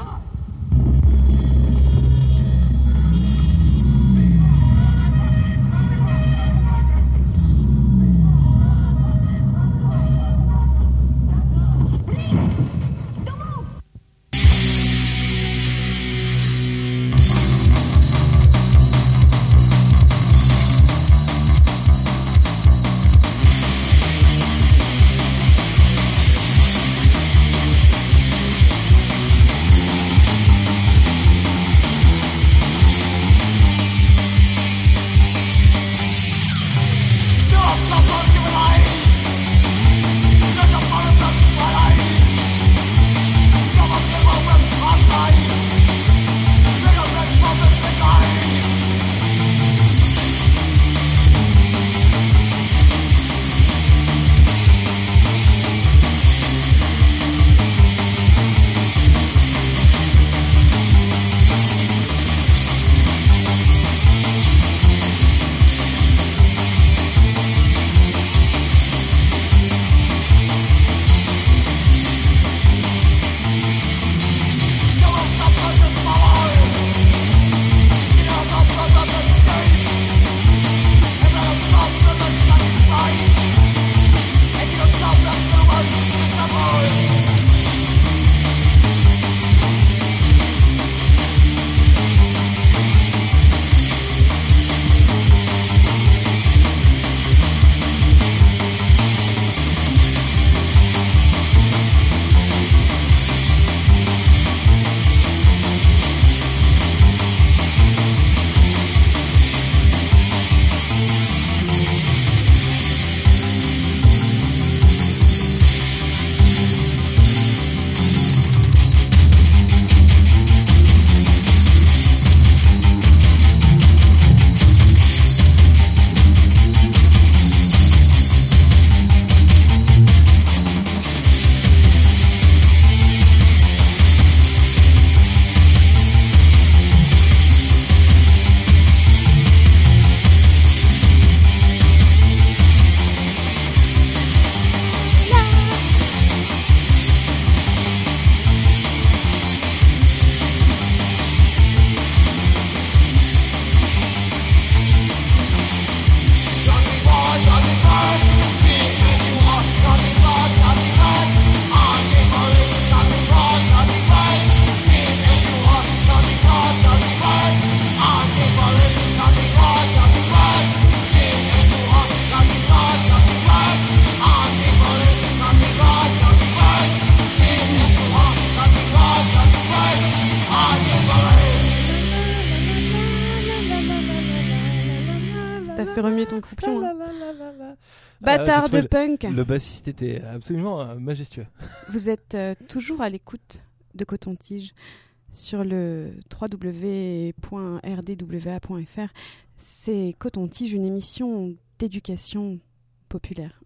T'as fait remuer ton croupion. hein. Euh, Bâtard j'ai de trouvé punk. Le, le bassiste était absolument euh, majestueux. Vous êtes euh, toujours à l'écoute de Coton-Tige sur le w w w point r d w a point f r. C'est Coton-Tige, une émission d'éducation populaire.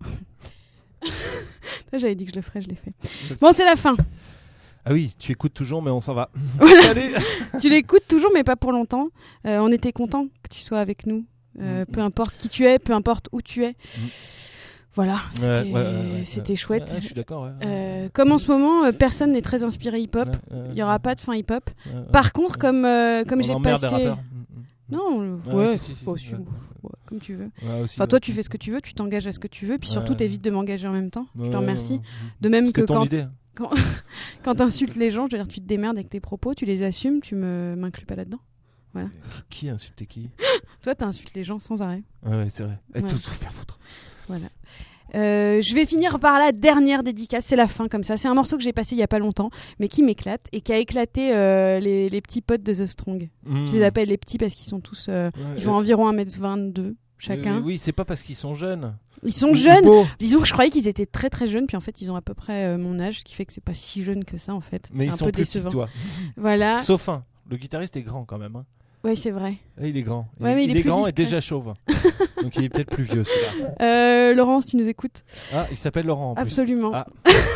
J'avais dit que je le ferais, je l'ai fait. Je le Bon, c'est la fin. Ah oui, tu écoutes toujours, mais on s'en va. Voilà. Salut. Tu l'écoutes toujours, mais pas pour longtemps. Euh, on était content que tu sois avec nous. Euh, Mm. peu importe qui tu es, peu importe où tu es. Mm. Voilà, c'était, Ouais, ouais, ouais, ouais, c'était ouais. chouette. Ouais, ouais, je suis d'accord. Ouais, ouais. Euh, comme en ce moment, euh, personne n'est très inspiré hip-hop. Ouais, ouais, Il n'y aura pas de fin hip-hop. ouais, ouais. Par contre, comme, euh, comme On j'ai emmerde les passé... rappeurs. Non, euh, Ouais, ouais, si, si, si, bon, si, si, ouais. ouais, comme tu veux. Ouais, aussi, Enfin, toi, ouais. tu fais ce que tu veux, tu t'engages à ce que tu veux, puis Ouais. surtout, t'évites de m'engager en même temps. Je te Ouais, remercie. ouais, ouais. De même C'était que ton quand, idée. quand, quand t'insultes les gens, je veux dire, tu te démerdes avec tes propos, tu les assumes, tu me m'inclus pas là-dedans. Voilà. Qui, qui insultait qui? Toi, t'insultes les gens sans arrêt. Ah ouais, c'est vrai. Et Ouais. tous vous faire foutre. Voilà. Euh, je vais finir par la dernière dédicace, c'est la fin comme ça. C'est un morceau que j'ai passé il y a pas longtemps, mais qui m'éclate et qui a éclaté euh, les, les petits potes de The Strong. Mmh. Je les appelle les petits parce qu'ils sont tous, euh, Ouais, ils font euh, environ un mètre vingt-deux chacun. Euh, oui, c'est pas parce qu'ils sont jeunes. Ils sont Ou jeunes. beaux. Disons que je croyais qu'ils étaient très très jeunes, puis en fait ils ont à peu près euh, mon âge, ce qui fait que c'est pas si jeune que ça en fait. Mais ils un sont peu plus petits que décevant. toi. Voilà. Sauf un. Le guitariste est grand quand même. Hein. Ouais, c'est vrai. Ah, il est grand. Ouais, mais il est plus grand et discret. déjà chauve. Donc il est peut-être plus vieux celui-là. Euh, Laurence, tu nous écoutes? Ah, il s'appelle Laurent en plus. Absolument. Ah.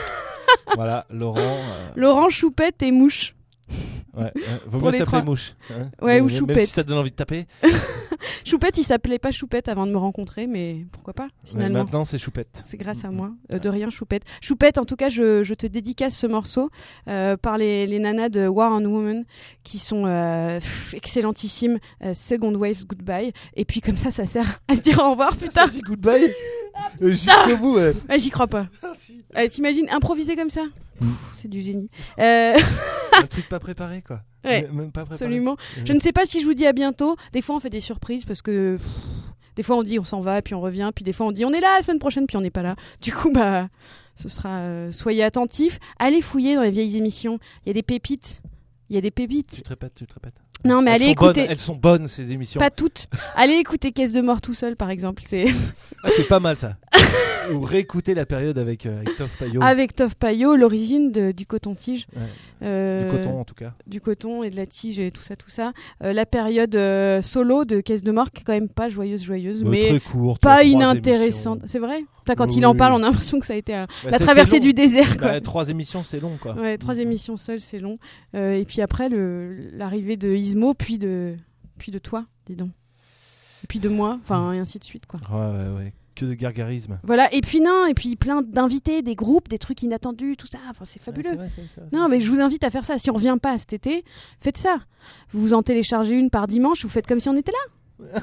Voilà, Laurent. euh, Laurent, Choupette et Mouche. Ouais, ouais. Vaut Pour mieux les s'appeler trois. Mouche. hein. Ouais, ou Même- Même Choupette. si ça te donne envie de taper. Choupette, il s'appelait pas Choupette avant de me rencontrer, mais pourquoi pas Ouais, finalement. maintenant c'est Choupette. C'est grâce à moi. Euh, de rien, Choupette. Choupette, en tout cas, je, je te dédicace ce morceau euh, par les, les nanas de War on Woman qui sont euh, pff, excellentissimes. Euh, Second Wave, Goodbye. Et puis comme ça, ça sert à se dire au revoir, putain. Ça dit goodbye. Euh, Jusqu'au bout. ouais. Ouais, j'y crois pas. Ah, si. Euh, T'imagines improviser comme ça? Mm. Pff, C'est du génie. Euh, Un truc pas préparé quoi. Ouais, M- Même pas préparé. absolument. Euh, Je ne sais pas si je vous dis à bientôt. Des fois, on fait des surprises parce que pff, des fois, on dit on s'en va, puis on revient, puis des fois, on dit on est là la semaine prochaine, puis on n'est pas là. Du coup, bah, ce sera. euh, soyez attentifs. Allez fouiller dans les vieilles émissions. Il y a des pépites. Il y a des pépites. Tu te répètes, tu te répètes. Non, mais elles allez sont bonnes, écouter. elles sont bonnes ces émissions. Pas toutes. Allez écouter Caisse de mort tout seul, par exemple. C'est Ah, c'est pas mal ça. Ou réécouter la période avec, euh, avec Toph Payot. avec Toph Payot, l'origine de- du coton-tige. Ouais. Euh, Du coton en tout cas. du coton et de la tige et tout ça, tout ça. Euh, la période euh, solo de Caisse de mort qui est quand même pas joyeuse, joyeuse, Ouais, mais très courte, pas trois inintéressante. émissions. C'est vrai. Putain, quand Oui, il en oui, parle, oui. on a l'impression que ça a été un- Bah, la c'était traversée long. du désert, quoi. Bah, trois émissions, c'est long quoi. Ouais, trois émissions seules, c'est long. Euh, et puis après, le, l'arrivée de Ismo, puis de, puis de toi, dis donc. Et puis de moi, enfin, et ainsi de suite, quoi. Ouais, ouais, ouais. Que de gargarisme. Voilà, et puis non, et puis plein d'invités, des groupes, des trucs inattendus, tout ça. Enfin, c'est fabuleux. Ouais, c'est vrai, c'est- c'est vrai, Non, mais je vous invite à faire ça. Si on revient pas cet été, faites ça. Vous en téléchargez une par dimanche, vous faites comme si on était là.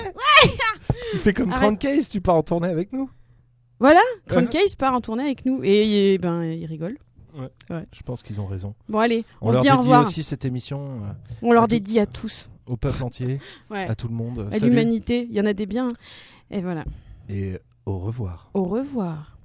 Tu fais comme Arrête. Crown Case, tu pars en tournée avec nous. Voilà, Crown Case part en tournée avec nous et, et ben il rigole. Ouais. Ouais. Je pense qu'ils ont raison. Bon allez, on, On, se leur dit au dédie revoir. aussi cette émission euh, On leur à tout- dédie à tous, au peuple entier, ouais. à tout le monde. à Salut l'humanité. Il y en a des biens. Et voilà. et au revoir. Au revoir.